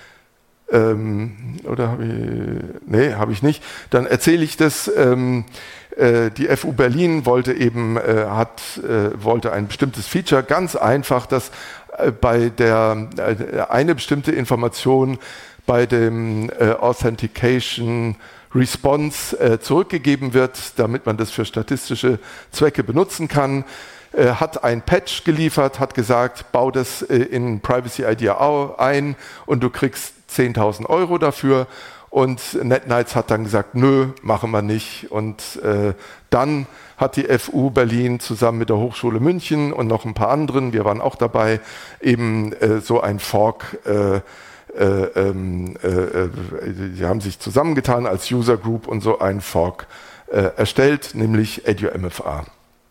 Ähm, oder habe ich, nee, habe ich nicht. Dann erzähle ich das. Ähm, äh, die F U Berlin wollte eben, äh, hat, äh, wollte ein bestimmtes Feature, ganz einfach, dass äh, bei der, äh, eine bestimmte Information bei dem äh, Authentication Response äh, zurückgegeben wird, damit man das für statistische Zwecke benutzen kann. Äh, hat ein Patch geliefert, hat gesagt, bau das äh, in Privacy I D ein und du kriegst zehntausend Euro dafür, und NetKnights hat dann gesagt, nö, machen wir nicht. Und äh, dann hat die F U Berlin zusammen mit der Hochschule München und noch ein paar anderen, wir waren auch dabei, eben äh, so ein Fork, äh, äh, äh, die haben sich zusammengetan als User Group und so ein Fork äh, erstellt, nämlich EduMFA.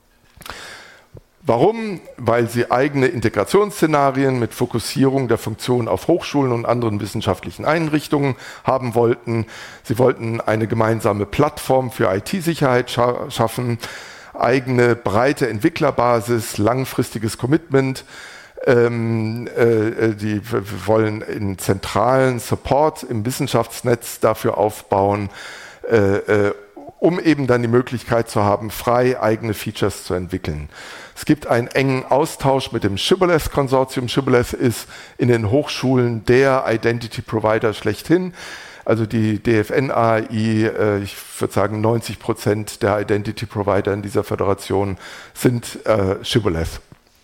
Warum? Weil sie eigene Integrationsszenarien mit Fokussierung der Funktion auf Hochschulen und anderen wissenschaftlichen Einrichtungen haben wollten. Sie wollten eine gemeinsame Plattform für I T-Sicherheit scha- schaffen, eigene breite Entwicklerbasis, langfristiges Commitment. Ähm, äh, die w- wollen einen zentralen Support im Wissenschaftsnetz dafür aufbauen, äh, äh, um eben dann die Möglichkeit zu haben, frei eigene Features zu entwickeln. Es gibt einen engen Austausch mit dem Shibboleth-Konsortium. Shibboleth ist in den Hochschulen der Identity-Provider schlechthin. Also die D F N A I, äh, ich würde sagen neunzig Prozent der Identity-Provider in dieser Föderation sind äh, Shibboleth.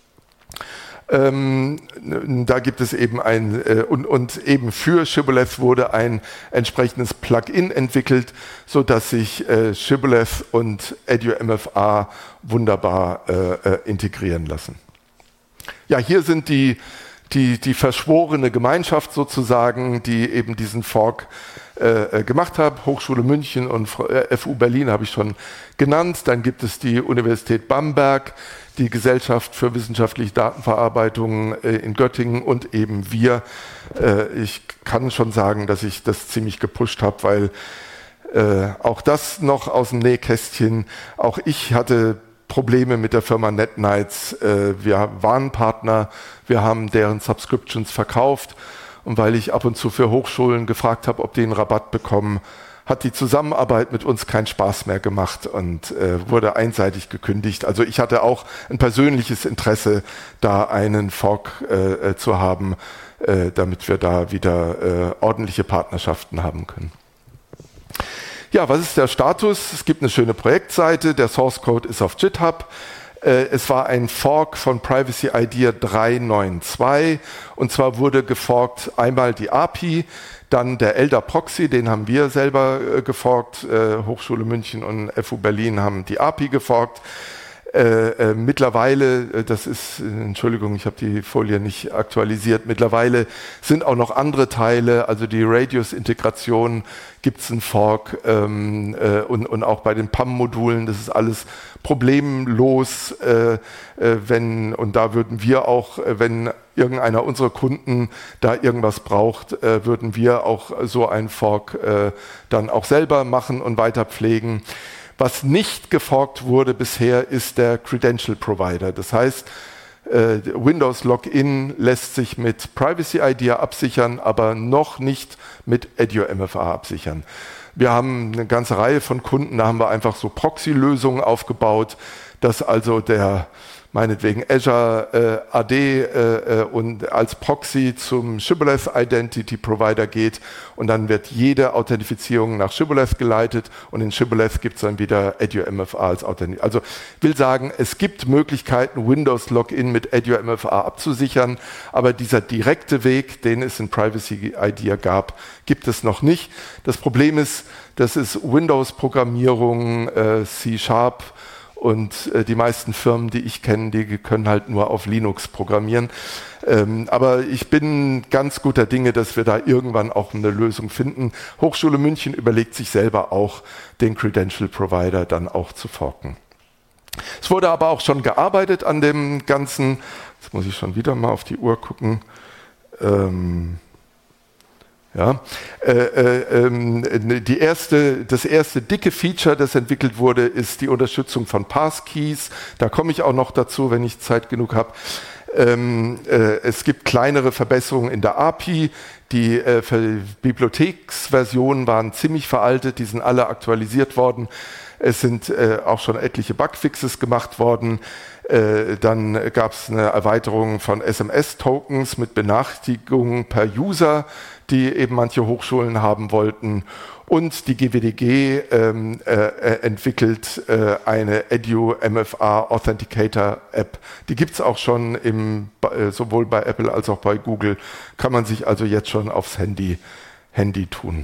Ähm, da gibt es eben ein, äh, und, und eben für Shibboleth wurde ein entsprechendes Plugin entwickelt, so dass sich äh, Shibboleth und EduMFA wunderbar äh, äh, integrieren lassen. Ja, hier sind die, die, die verschworene Gemeinschaft sozusagen, die eben diesen Fork äh, gemacht habe. Hochschule München und F U Berlin habe ich schon genannt. Dann gibt es die Universität Bamberg, die Gesellschaft für wissenschaftliche Datenverarbeitung äh, in Göttingen und eben wir. Äh, ich kann schon sagen, dass ich das ziemlich gepusht habe, weil äh, auch das noch aus dem Nähkästchen, auch ich hatte Probleme mit der Firma NetNights. Äh, wir waren Partner, wir haben deren Subscriptions verkauft und weil ich ab und zu für Hochschulen gefragt habe, ob die einen Rabatt bekommen, hat die Zusammenarbeit mit uns keinen Spaß mehr gemacht und äh, wurde einseitig gekündigt. Also ich hatte auch ein persönliches Interesse, da einen Fork äh, zu haben, äh, damit wir da wieder äh, ordentliche Partnerschaften haben können. Ja, was ist der Status? Es gibt eine schöne Projektseite, der Source Code ist auf GitHub. Äh, es war ein Fork von Privacy Idea drei Punkt neun Punkt zwei und zwar wurde geforkt einmal die A P I, dann der E L D A Proxy, den haben wir selber äh, geforkt, äh, Hochschule München und F U Berlin haben die A P I geforkt. Äh, äh, mittlerweile, äh, das ist, äh, Entschuldigung, ich habe die Folie nicht aktualisiert, mittlerweile sind auch noch andere Teile, also die Radius-Integration gibt es einen Fork ähm, äh, und, und auch bei den P A M-Modulen, das ist alles problemlos, äh, äh, wenn, und da würden wir auch, äh, wenn irgendeiner unserer Kunden da irgendwas braucht, äh, würden wir auch so einen Fork äh, dann auch selber machen und weiter pflegen. Was nicht geforkt wurde bisher, ist der Credential Provider. Das heißt, äh, Windows Login lässt sich mit Privacy Idea absichern, aber noch nicht mit EduMFA absichern. Wir haben eine ganze Reihe von Kunden, da haben wir einfach so Proxy-Lösungen aufgebaut, dass also der meinetwegen Azure äh, A D äh, und als Proxy zum Shibboleth Identity Provider geht und dann wird jede Authentifizierung nach Shibboleth geleitet und in Shibboleth gibt es dann wieder EduMFA als Authentifizierung. Also ich will sagen, es gibt Möglichkeiten, Windows Login mit EduMFA abzusichern, aber dieser direkte Weg, den es in Privacy Idea gab, gibt es noch nicht. Das Problem ist, das ist Windows-Programmierung, äh, C Sharp, und äh, die meisten Firmen, die ich kenne, die können halt nur auf Linux programmieren. Ähm, aber ich bin ganz guter Dinge, dass wir da irgendwann auch eine Lösung finden. Hochschule München überlegt sich selber auch, den Credential Provider dann auch zu forken. Es wurde aber auch schon gearbeitet an dem Ganzen. Jetzt muss ich schon wieder mal auf die Uhr gucken. Ähm Ja, äh, äh, äh, die erste, das erste dicke Feature, das entwickelt wurde, ist die Unterstützung von Passkeys. Da komme ich auch noch dazu, wenn ich Zeit genug habe. Ähm, äh, es gibt kleinere Verbesserungen in der A P I. Die äh, Bibliotheksversionen waren ziemlich veraltet, die sind alle aktualisiert worden. Es sind äh, auch schon etliche Bugfixes gemacht worden. Äh, dann gab es eine Erweiterung von S M S-Tokens mit Benachrichtigungen per User, die eben manche Hochschulen haben wollten. Und die G W D G ähm, äh, entwickelt äh, eine EduMFA Authenticator App. Die gibt es auch schon im, äh, sowohl bei Apple als auch bei Google. Kann man sich also jetzt schon aufs Handy, Handy tun.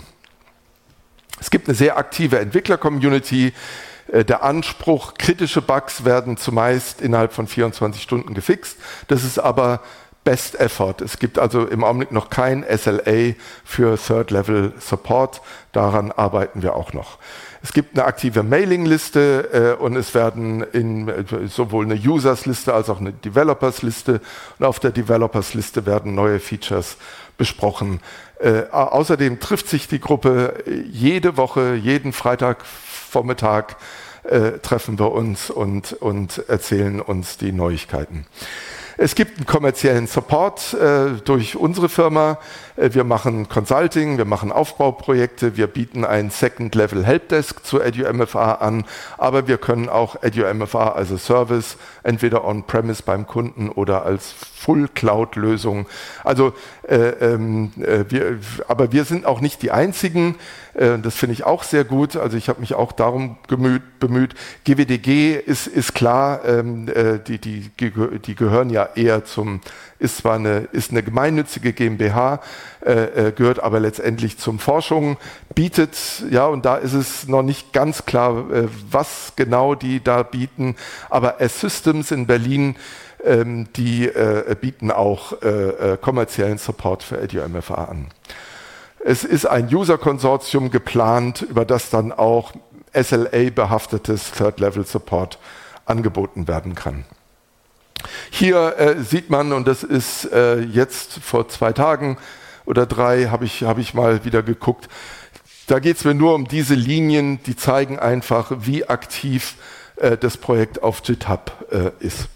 Es gibt eine sehr aktive Entwickler-Community. Äh, der Anspruch, kritische Bugs werden zumeist innerhalb von vierundzwanzig Stunden gefixt. Das ist aber Best Effort. Es gibt also im Augenblick noch kein S L A für Third-Level-Support. Daran arbeiten wir auch noch. Es gibt eine aktive Mailingliste äh, und es werden in, äh, sowohl eine Users-Liste als auch eine Developers-Liste. Und auf der Developers-Liste werden neue Features besprochen. Äh, außerdem trifft sich die Gruppe jede Woche, jeden Freitagvormittag äh, treffen wir uns und, und erzählen uns die Neuigkeiten. Es gibt einen kommerziellen Support äh, durch unsere Firma. Äh, wir machen Consulting, wir machen Aufbauprojekte, wir bieten ein Second-Level Helpdesk zu EduMFA an, aber wir können auch EduMFA als Service entweder on-premise beim Kunden oder als Full-Cloud-Lösung. Also, äh, äh, wir, aber wir sind auch nicht die Einzigen. Äh, das finde ich auch sehr gut. Also ich habe mich auch darum gemüht, bemüht. G W D G ist, ist klar, ähm, äh, die, die, die gehören ja eher zum, ist zwar eine, ist eine gemeinnützige GmbH, äh, gehört aber letztendlich zum Forschung, bietet, ja, und da ist es noch nicht ganz klar, äh, was genau die da bieten, aber S-Systems in Berlin, ähm, die äh, bieten auch äh, kommerziellen Support für EduMFA an. Es ist ein User-Konsortium geplant, über das dann auch S L A-behaftetes Third-Level-Support angeboten werden kann. Hier äh, sieht man, und das ist äh, jetzt vor zwei Tagen oder drei, habe ich, hab ich mal wieder geguckt, da geht es mir nur um diese Linien, die zeigen einfach, wie aktiv äh, das Projekt auf GitHub äh, ist.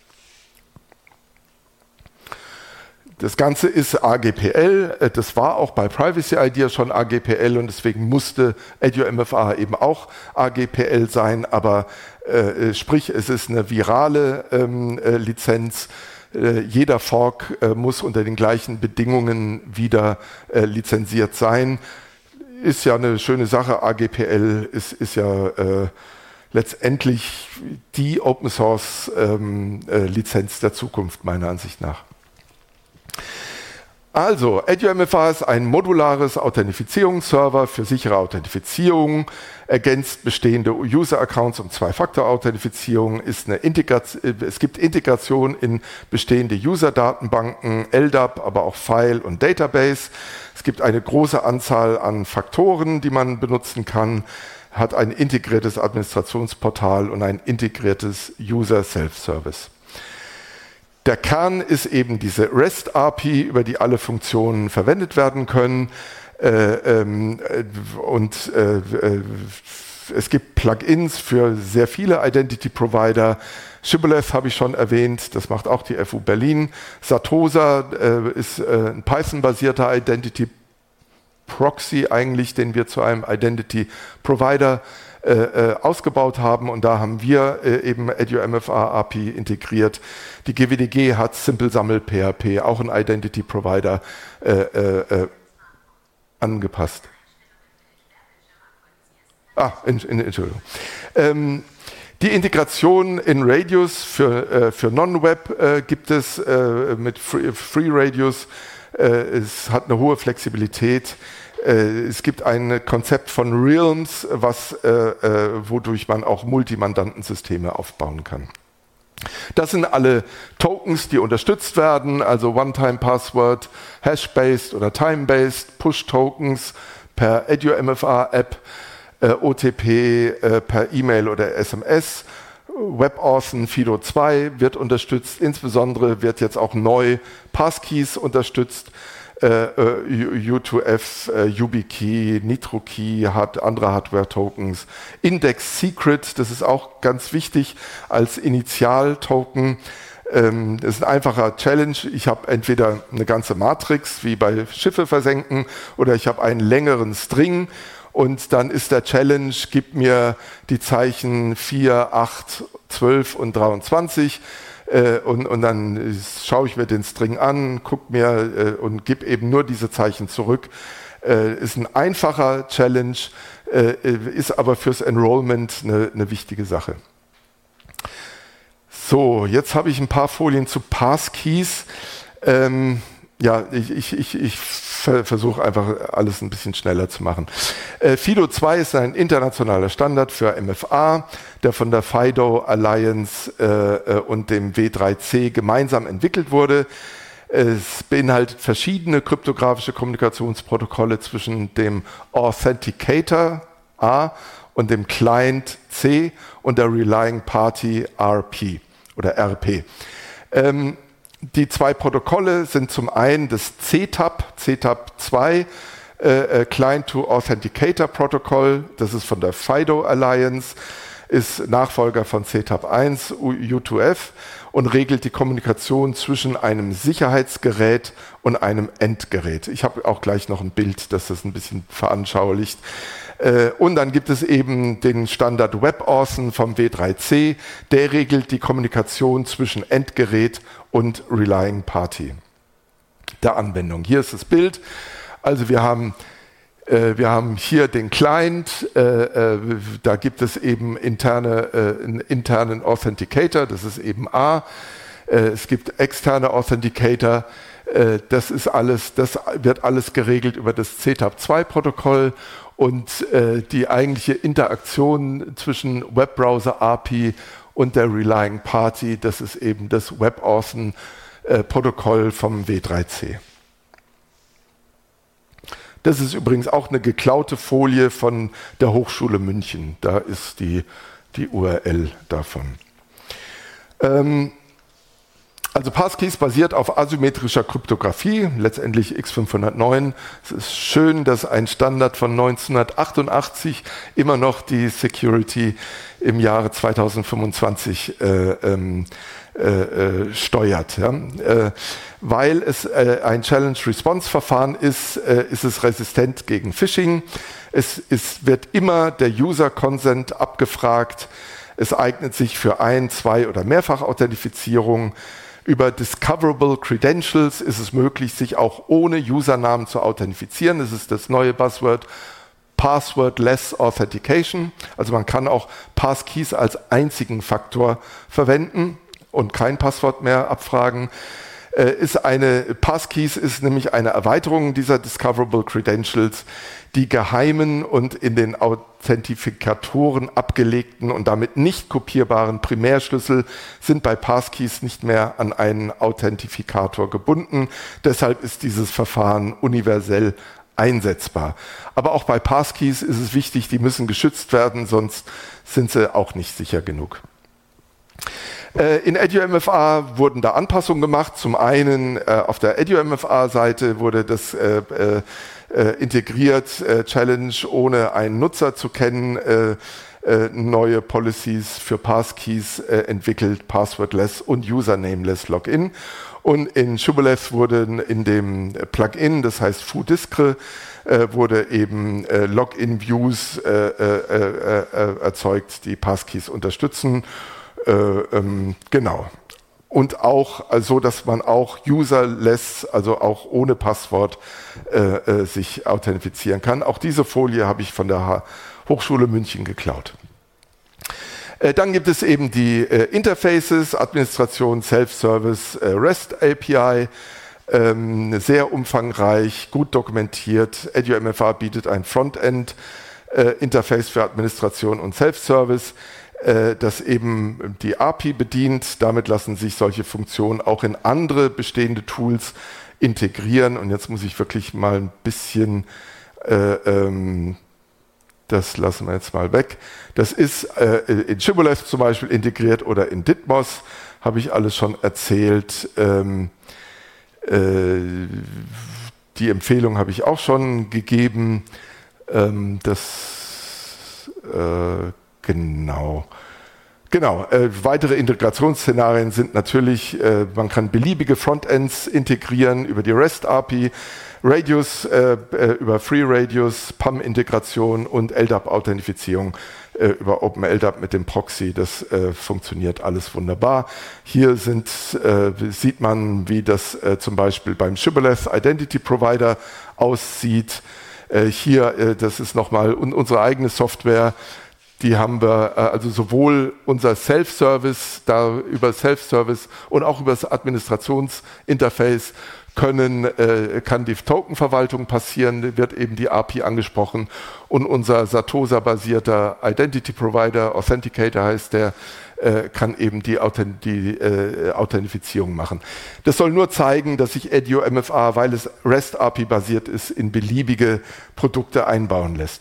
Das Ganze ist A G P L, das war auch bei Privacy Idea schon A G P L und deswegen musste EduMFA eben auch A G P L sein, aber äh, sprich, es ist eine virale ähm, äh, Lizenz. Äh, jeder Fork äh, muss unter den gleichen Bedingungen wieder äh, lizenziert sein. Ist ja eine schöne Sache, A G P L ist, ist ja äh, letztendlich die Open Source ähm, äh, Lizenz der Zukunft, meiner Ansicht nach. Also, EduMFA ist ein modulares Authentifizierungsserver für sichere Authentifizierung, ergänzt bestehende User-Accounts um Zwei-Faktor-Authentifizierung, ist eine Integration, es gibt Integration in bestehende User-Datenbanken, L D A P, aber auch File und Database. Es gibt eine große Anzahl an Faktoren, die man benutzen kann, hat ein integriertes Administrationsportal und ein integriertes User-Self-Service. Der Kern ist eben diese REST-A P I, über die alle Funktionen verwendet werden können. Äh, ähm, und äh, äh, es gibt Plugins für sehr viele Identity-Provider. Shibboleth habe ich schon erwähnt, das macht auch die F U Berlin. Satosa äh, ist äh, ein Python-basierter Identity-Proxy eigentlich, den wir zu einem Identity-Provider Äh, ausgebaut haben und da haben wir äh, eben EduMFA A P I integriert. Die G W D G hat Simple Sammel P H P, auch ein Identity Provider, äh, äh, angepasst. Ah, in, in, Entschuldigung. Ähm, die Integration in Radius für, äh, für Non-Web äh, gibt es äh, mit Free, Free Radius. Äh, es hat eine hohe Flexibilität. Es gibt ein Konzept von Realms, was, äh, äh, wodurch man auch Multimandantensysteme aufbauen kann. Das sind alle Tokens, die unterstützt werden, also One-Time-Password, Hash-Based oder Time-Based, Push-Tokens per EduMFA-App, äh, O T P äh, per E-Mail oder S M S. WebAuthn Fido zwei wird unterstützt, insbesondere wird jetzt auch neu Passkeys unterstützt. Uh, U zwei F, uh, YubiKey, NitroKey, hat andere Hardware-Tokens. Index Secret, das ist auch ganz wichtig als Initial-Token. Ähm, das ist ein einfacher Challenge. Ich habe entweder eine ganze Matrix, wie bei Schiffe versenken, oder ich habe einen längeren String. Und dann ist der Challenge, gib mir die Zeichen vier, acht, zwölf und dreiundzwanzig. Äh, und, und dann schaue ich mir den String an, gucke mir äh, und gebe eben nur diese Zeichen zurück. Äh, ist ein einfacher Challenge, äh, ist aber fürs Enrollment eine, eine wichtige Sache. So, jetzt habe ich ein paar Folien zu Passkeys. Ähm, ja, ich, ich, ich, ich versuche einfach alles ein bisschen schneller zu machen. Äh, Fido zwei ist ein internationaler Standard für M F A, der von der FIDO Alliance äh, und dem W drei C gemeinsam entwickelt wurde. Es beinhaltet verschiedene kryptografische Kommunikationsprotokolle zwischen dem Authenticator A und dem Client C und der Relying Party R P oder R P. Ähm, Die zwei Protokolle sind zum einen das C T A P, C T A P zwei, äh, Client to Authenticator Protokoll, das ist von der FIDO Alliance, ist Nachfolger von C T A P eins, U zwei F und regelt die Kommunikation zwischen einem Sicherheitsgerät und einem Endgerät. Ich habe auch gleich noch ein Bild, das das ein bisschen veranschaulicht. Und dann gibt es eben den Standard WebAuthn vom W drei C, der regelt die Kommunikation zwischen Endgerät und Relying Party der Anwendung. Hier ist das Bild. Also wir haben, äh, wir haben hier den Client, äh, äh, da gibt es eben interne, äh, einen internen Authenticator, das ist eben A. Äh, es gibt externe Authenticator, äh, das ist alles, das wird alles geregelt über das C T A P zwei Protokoll. Und äh, die eigentliche Interaktion zwischen Webbrowser A P I und der Relying Party, das ist eben das WebAuthn äh, Protokoll vom W drei C. Das ist übrigens auch eine geklaute Folie von der Hochschule München. Da ist die, die U R L davon. Ähm, Also Passkeys basiert auf asymmetrischer Kryptographie, letztendlich X fünfhundertneun. Es ist schön, dass ein Standard von neunzehnhundertachtundachtzig immer noch die Security im Jahre zweitausendfünfundzwanzig äh, ähm, äh, steuert. Ja? Äh, weil es äh, ein Challenge-Response-Verfahren ist, äh, ist es resistent gegen Phishing. Es ist, wird immer der User-Consent abgefragt. Es eignet sich für Ein-, Zwei- oder Mehrfach-Authentifizierung. Über Discoverable Credentials ist es möglich, sich auch ohne Usernamen zu authentifizieren. Das ist das neue Buzzword Passwordless Authentication. Also man kann auch Passkeys als einzigen Faktor verwenden und kein Passwort mehr abfragen. Äh, ist eine, Passkeys ist nämlich eine Erweiterung dieser Discoverable Credentials. Die geheimen und in den Authentifikatoren abgelegten und damit nicht kopierbaren Primärschlüssel sind bei Passkeys nicht mehr an einen Authentifikator gebunden. Deshalb ist dieses Verfahren universell einsetzbar. Aber auch bei Passkeys ist es wichtig, die müssen geschützt werden, sonst sind sie auch nicht sicher genug. In EduMFA wurden da Anpassungen gemacht. Zum einen äh, auf der EduMFA-Seite wurde das äh, äh, integriert, äh, Challenge ohne einen Nutzer zu kennen, äh, äh, neue Policies für Passkeys äh, entwickelt, Passwordless und Usernameless Login. Und in Shibboleth wurden in dem Plugin, das heißt foo-discre, äh, wurde eben äh, Login-Views äh, äh, äh, erzeugt, die Passkeys unterstützen. Äh, ähm, genau. Und auch so, also, dass man auch userless, also auch ohne Passwort, äh, äh, sich authentifizieren kann. Auch diese Folie habe ich von der Hochschule München geklaut. Äh, dann gibt es eben die äh, Interfaces, Administration, Self-Service, äh, REST A P I, ähm, sehr umfangreich, gut dokumentiert. EduMFA bietet ein Frontend-Interface äh, für Administration und Self-Service, das eben die A P I bedient. Damit lassen sich solche Funktionen auch in andere bestehende Tools integrieren. Und jetzt muss ich wirklich mal ein bisschen, äh, ähm, das lassen wir jetzt mal weg. Das ist äh, in Shibboleth zum Beispiel integriert oder in Didmos, habe ich alles schon erzählt. Ähm, äh, die Empfehlung habe ich auch schon gegeben. Ähm, das äh, Genau. Genau. Äh, weitere Integrationsszenarien sind natürlich, äh, man kann beliebige Frontends integrieren über die REST A P I, Radius äh, über FreeRadius, P A M-Integration und L D A P-Authentifizierung äh, über OpenLDAP mit dem Proxy. Das äh, funktioniert alles wunderbar. Hier sind, äh, sieht man, wie das äh, zum Beispiel beim Shibboleth Identity Provider aussieht. Äh, hier, äh, das ist nochmal un- unsere eigene Software. Die haben wir, also sowohl unser Self-Service, da über Self-Service und auch über das Administrationsinterface können, äh, kann die Tokenverwaltung passieren, wird eben die A P I angesprochen. Und unser Satosa-basierter Identity Provider, Authenticator heißt der, äh, kann eben die, Authent- die äh, Authentifizierung machen. Das soll nur zeigen, dass sich EduMFA, weil es REST A P I-basiert ist, in beliebige Produkte einbauen lässt.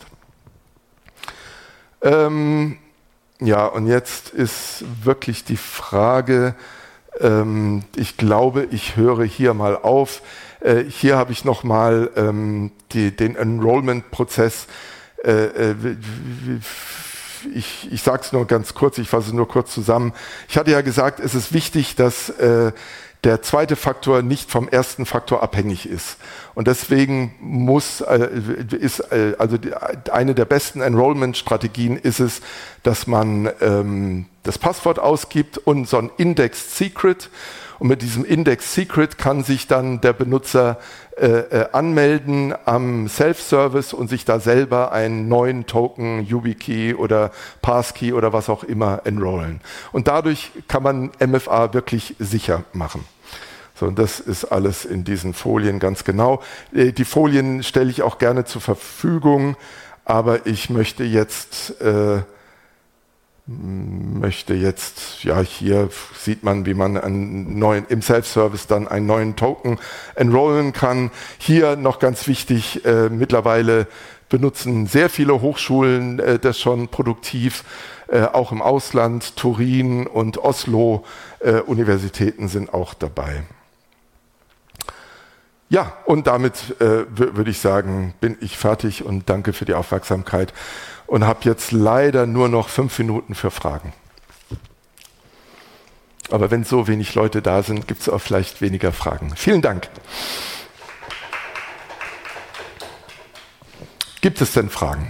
Ähm, ja, und jetzt ist wirklich die Frage, ähm, ich glaube, ich höre hier mal auf. Äh, hier habe ich nochmal ähm, den Enrollment-Prozess. Äh, äh, ich ich sage es nur ganz kurz, ich fasse es nur kurz zusammen. Ich hatte ja gesagt, es ist wichtig, dass äh, der zweite Faktor nicht vom ersten Faktor abhängig ist. Und deswegen muss, äh, ist, äh, also die, eine der besten Enrollment-Strategien ist es, dass man ähm, das Passwort ausgibt und so ein Indexed Secret. Und mit diesem Indexed Secret kann sich dann der Benutzer äh, äh, anmelden am Self-Service und sich da selber einen neuen Token, YubiKey oder Passkey oder was auch immer enrollen. Und dadurch kann man M F A wirklich sicher machen. So, und das ist alles in diesen Folien ganz genau. Die Folien stelle ich auch gerne zur Verfügung, aber ich möchte jetzt äh, möchte jetzt, ja, hier sieht man, wie man einen neuen, im Self-Service dann einen neuen Token enrollen kann. Hier noch ganz wichtig, äh, mittlerweile benutzen sehr viele Hochschulen äh, das schon produktiv, äh, auch im Ausland, Turin und Oslo, äh, Universitäten sind auch dabei. Ja, und damit äh, würde ich sagen, bin ich fertig und danke für die Aufmerksamkeit. Und habe jetzt leider nur noch fünf Minuten für Fragen. Aber wenn so wenig Leute da sind, gibt es auch vielleicht weniger Fragen. Vielen Dank. Gibt es denn Fragen?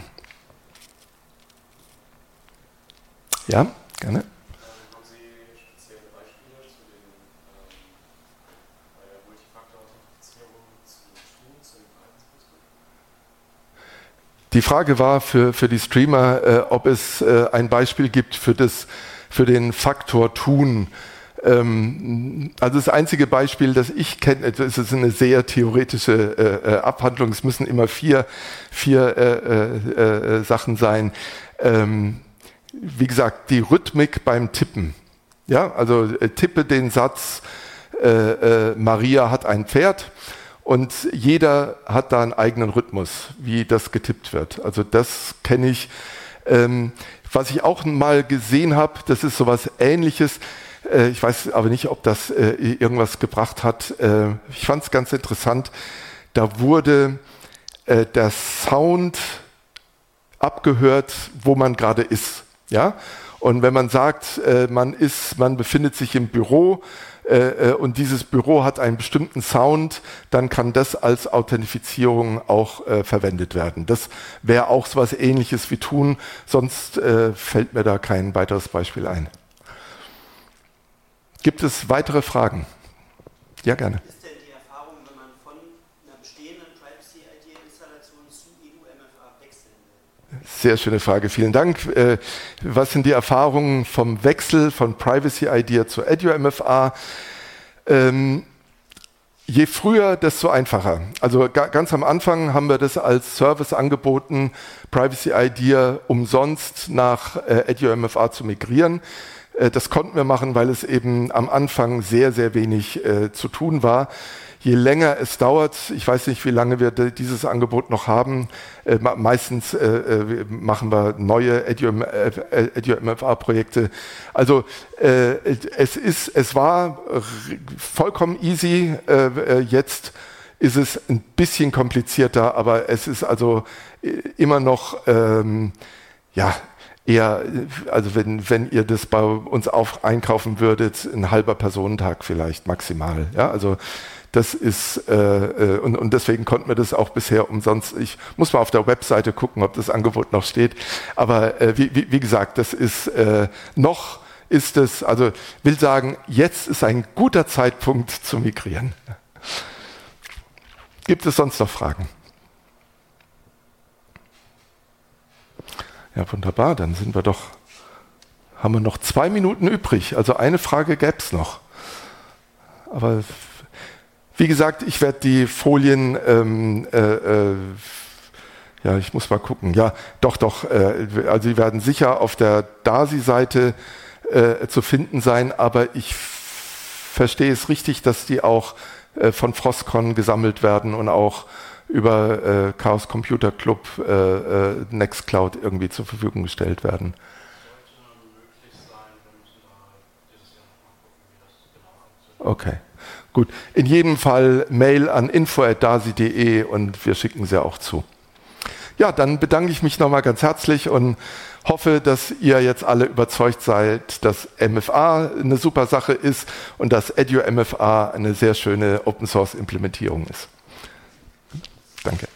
Ja, gerne. Haben Sie spezielle Beispiele zu den, ähm, bei der Multifaktor-Authentifizierung zu tun, zu den Verhaltensmuster? Die Frage war für, für die Streamer, äh, ob es äh, ein Beispiel gibt für, das, für den Faktor Tun. Ähm, also das einzige Beispiel, das ich kenne, das ist eine sehr theoretische äh, Abhandlung, es müssen immer vier, vier äh, äh, Sachen sein. Ähm, wie gesagt, die Rhythmik beim Tippen. Ja, also äh, tippe den Satz, äh, äh, Maria hat ein Pferd. Und jeder hat da einen eigenen Rhythmus, wie das getippt wird. Also das kenne ich. Ähm, was ich auch mal gesehen habe, das ist sowas Ähnliches. Äh, ich weiß aber nicht, ob das äh, irgendwas gebracht hat. Äh, ich fand es ganz interessant. Da wurde äh, der Sound abgehört, wo man gerade ist. Ja? Und wenn man sagt, äh, man ist, man befindet sich im Büro, Äh, und dieses Büro hat einen bestimmten Sound, dann kann das als Authentifizierung auch äh, verwendet werden. Das wäre auch so was Ähnliches wie tun, sonst äh, fällt mir da kein weiteres Beispiel ein. Gibt es weitere Fragen? Ja, gerne. Ist denn die Erfahrung, wenn man von einer bestehenden Privacy-I D-Installation zu E U M F A wechseln will? Sehr schöne Frage, vielen Dank. Äh, was sind die Erfahrungen vom Wechsel von Privacy-I D zu E D U M F A? Ähm, je früher, desto einfacher. Also ga, ganz am Anfang haben wir das als Service angeboten, Privacy-I D umsonst nach äh, E D U M F A zu migrieren. Äh, das konnten wir machen, weil es eben am Anfang sehr, sehr wenig äh, zu tun war. Je länger es dauert, ich weiß nicht, wie lange wir dieses Angebot noch haben, äh, meistens äh, machen wir neue E D U M F A-Projekte. Also äh, es, ist, es war vollkommen easy, äh, jetzt ist es ein bisschen komplizierter, aber es ist also immer noch, ähm, ja, eher, also wenn, wenn ihr das bei uns auf, einkaufen würdet, ein halber Personentag vielleicht maximal. Ja, also das ist, äh, und, und deswegen konnten wir das auch bisher umsonst. Ich muss mal auf der Webseite gucken, ob das Angebot noch steht. Aber äh, wie, wie, wie gesagt, das ist äh, noch ist es, also will sagen, jetzt ist ein guter Zeitpunkt zu migrieren. Gibt es sonst noch Fragen? Ja, wunderbar, dann sind wir doch, haben wir noch zwei Minuten übrig. Also eine Frage gäbe es noch. Aber wie gesagt, ich werde die Folien, ähm, äh, äh, ja, ich muss mal gucken. Ja, doch, doch. Äh, also die werden sicher auf der DASI-Seite äh, zu finden sein, aber ich verstehe es richtig, dass die auch äh, von Frostcon gesammelt werden und auch über äh, Chaos Computer Club, äh, äh, Nextcloud irgendwie zur Verfügung gestellt werden. Okay. Gut, in jedem Fall Mail an info at dasi punkt de und wir schicken sie auch zu. Ja, dann bedanke ich mich nochmal ganz herzlich und hoffe, dass ihr jetzt alle überzeugt seid, dass M F A eine super Sache ist und dass E D U M F A eine sehr schöne Open-Source-Implementierung ist. Danke.